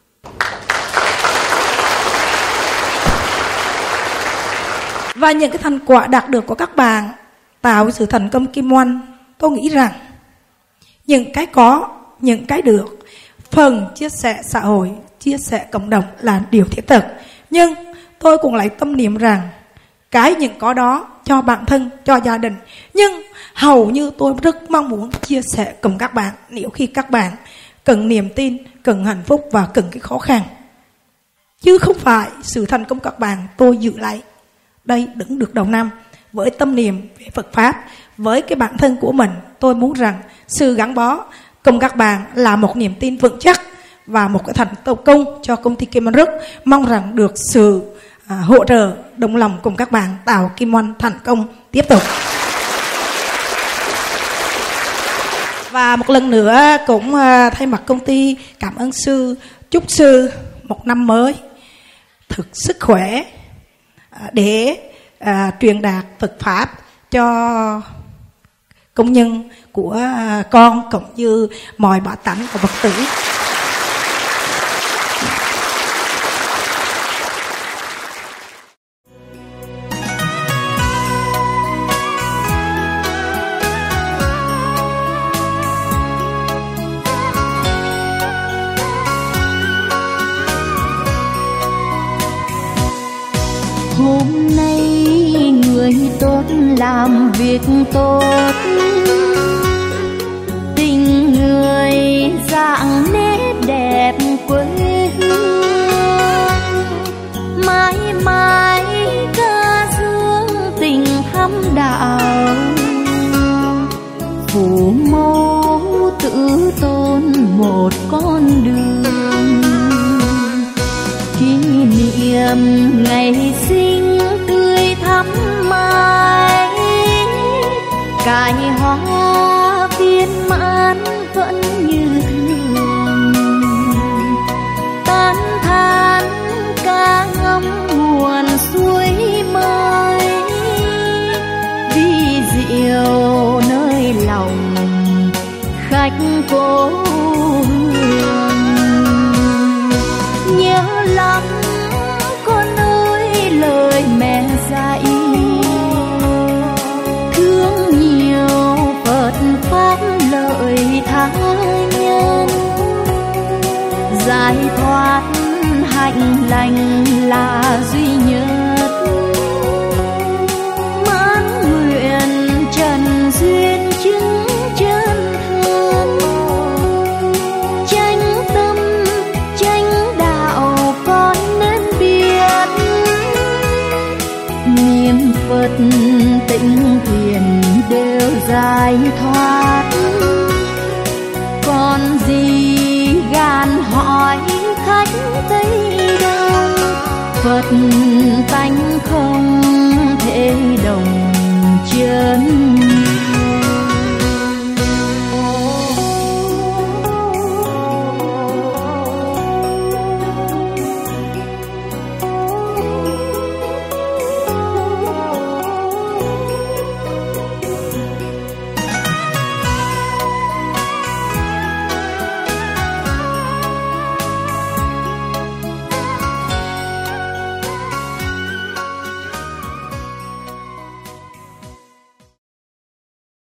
Và những cái thành quả đạt được của các bạn tạo sự thành công Kim Oanh, tôi nghĩ rằng những cái có, những cái được, phần chia sẻ xã hội, chia sẻ cộng đồng là điều thiết thực. Nhưng tôi cũng lại tâm niệm rằng cái những có đó cho bản thân, cho gia đình. Nhưng hầu như tôi rất mong muốn chia sẻ cùng các bạn nếu khi các bạn cần niềm tin, cần hạnh phúc và cần cái khó khăn. Chứ không phải sự thành công các bạn tôi giữ lại. Đây đứng được đầu năm với tâm niệm về Phật Pháp, với cái bản thân của mình, tôi muốn rằng sự gắn bó cùng các bạn là một niềm tin vững chắc và một cái thành công cho công ty Kim Oanh Group. Mong rằng được sự à, hỗ trợ, đồng lòng cùng các bạn tạo Kim Oanh thành công tiếp tục. Và một lần nữa cũng à, thay mặt công ty cảm ơn sư, chúc sư một năm mới thực sức khỏe à, để à, truyền đạt Phật Pháp cho công nhân của à, con cũng như mọi bá tánh và Phật tử. Hôm nay người tốt làm việc tốt, tình người dạng nét đẹp quê hương, mãi mãi ca dương tình thắm đạo, phủ mẫu tự tôn một con đường. Kỷ niệm ngày sinh tươi thắm mai, cài hoa viên mãn vẫn như thường. Tán thán ca ngâm nguồn suối mới, vì diệu nơi lòng khách cố hương. Nhớ lắm con ơi lời mẹ dạy, thương nhiều Phật Pháp lợi tha nhân, giải thoát hạnh lành là duy nhất. Mãn nguyện trần duyên chứng chân thân, chánh tâm chánh đạo con nên biết. Niệm Phật tịnh thiền đều giải thoát, còn gì gan hỏi khách Tây Đông. Phật tánh không thể đồng chân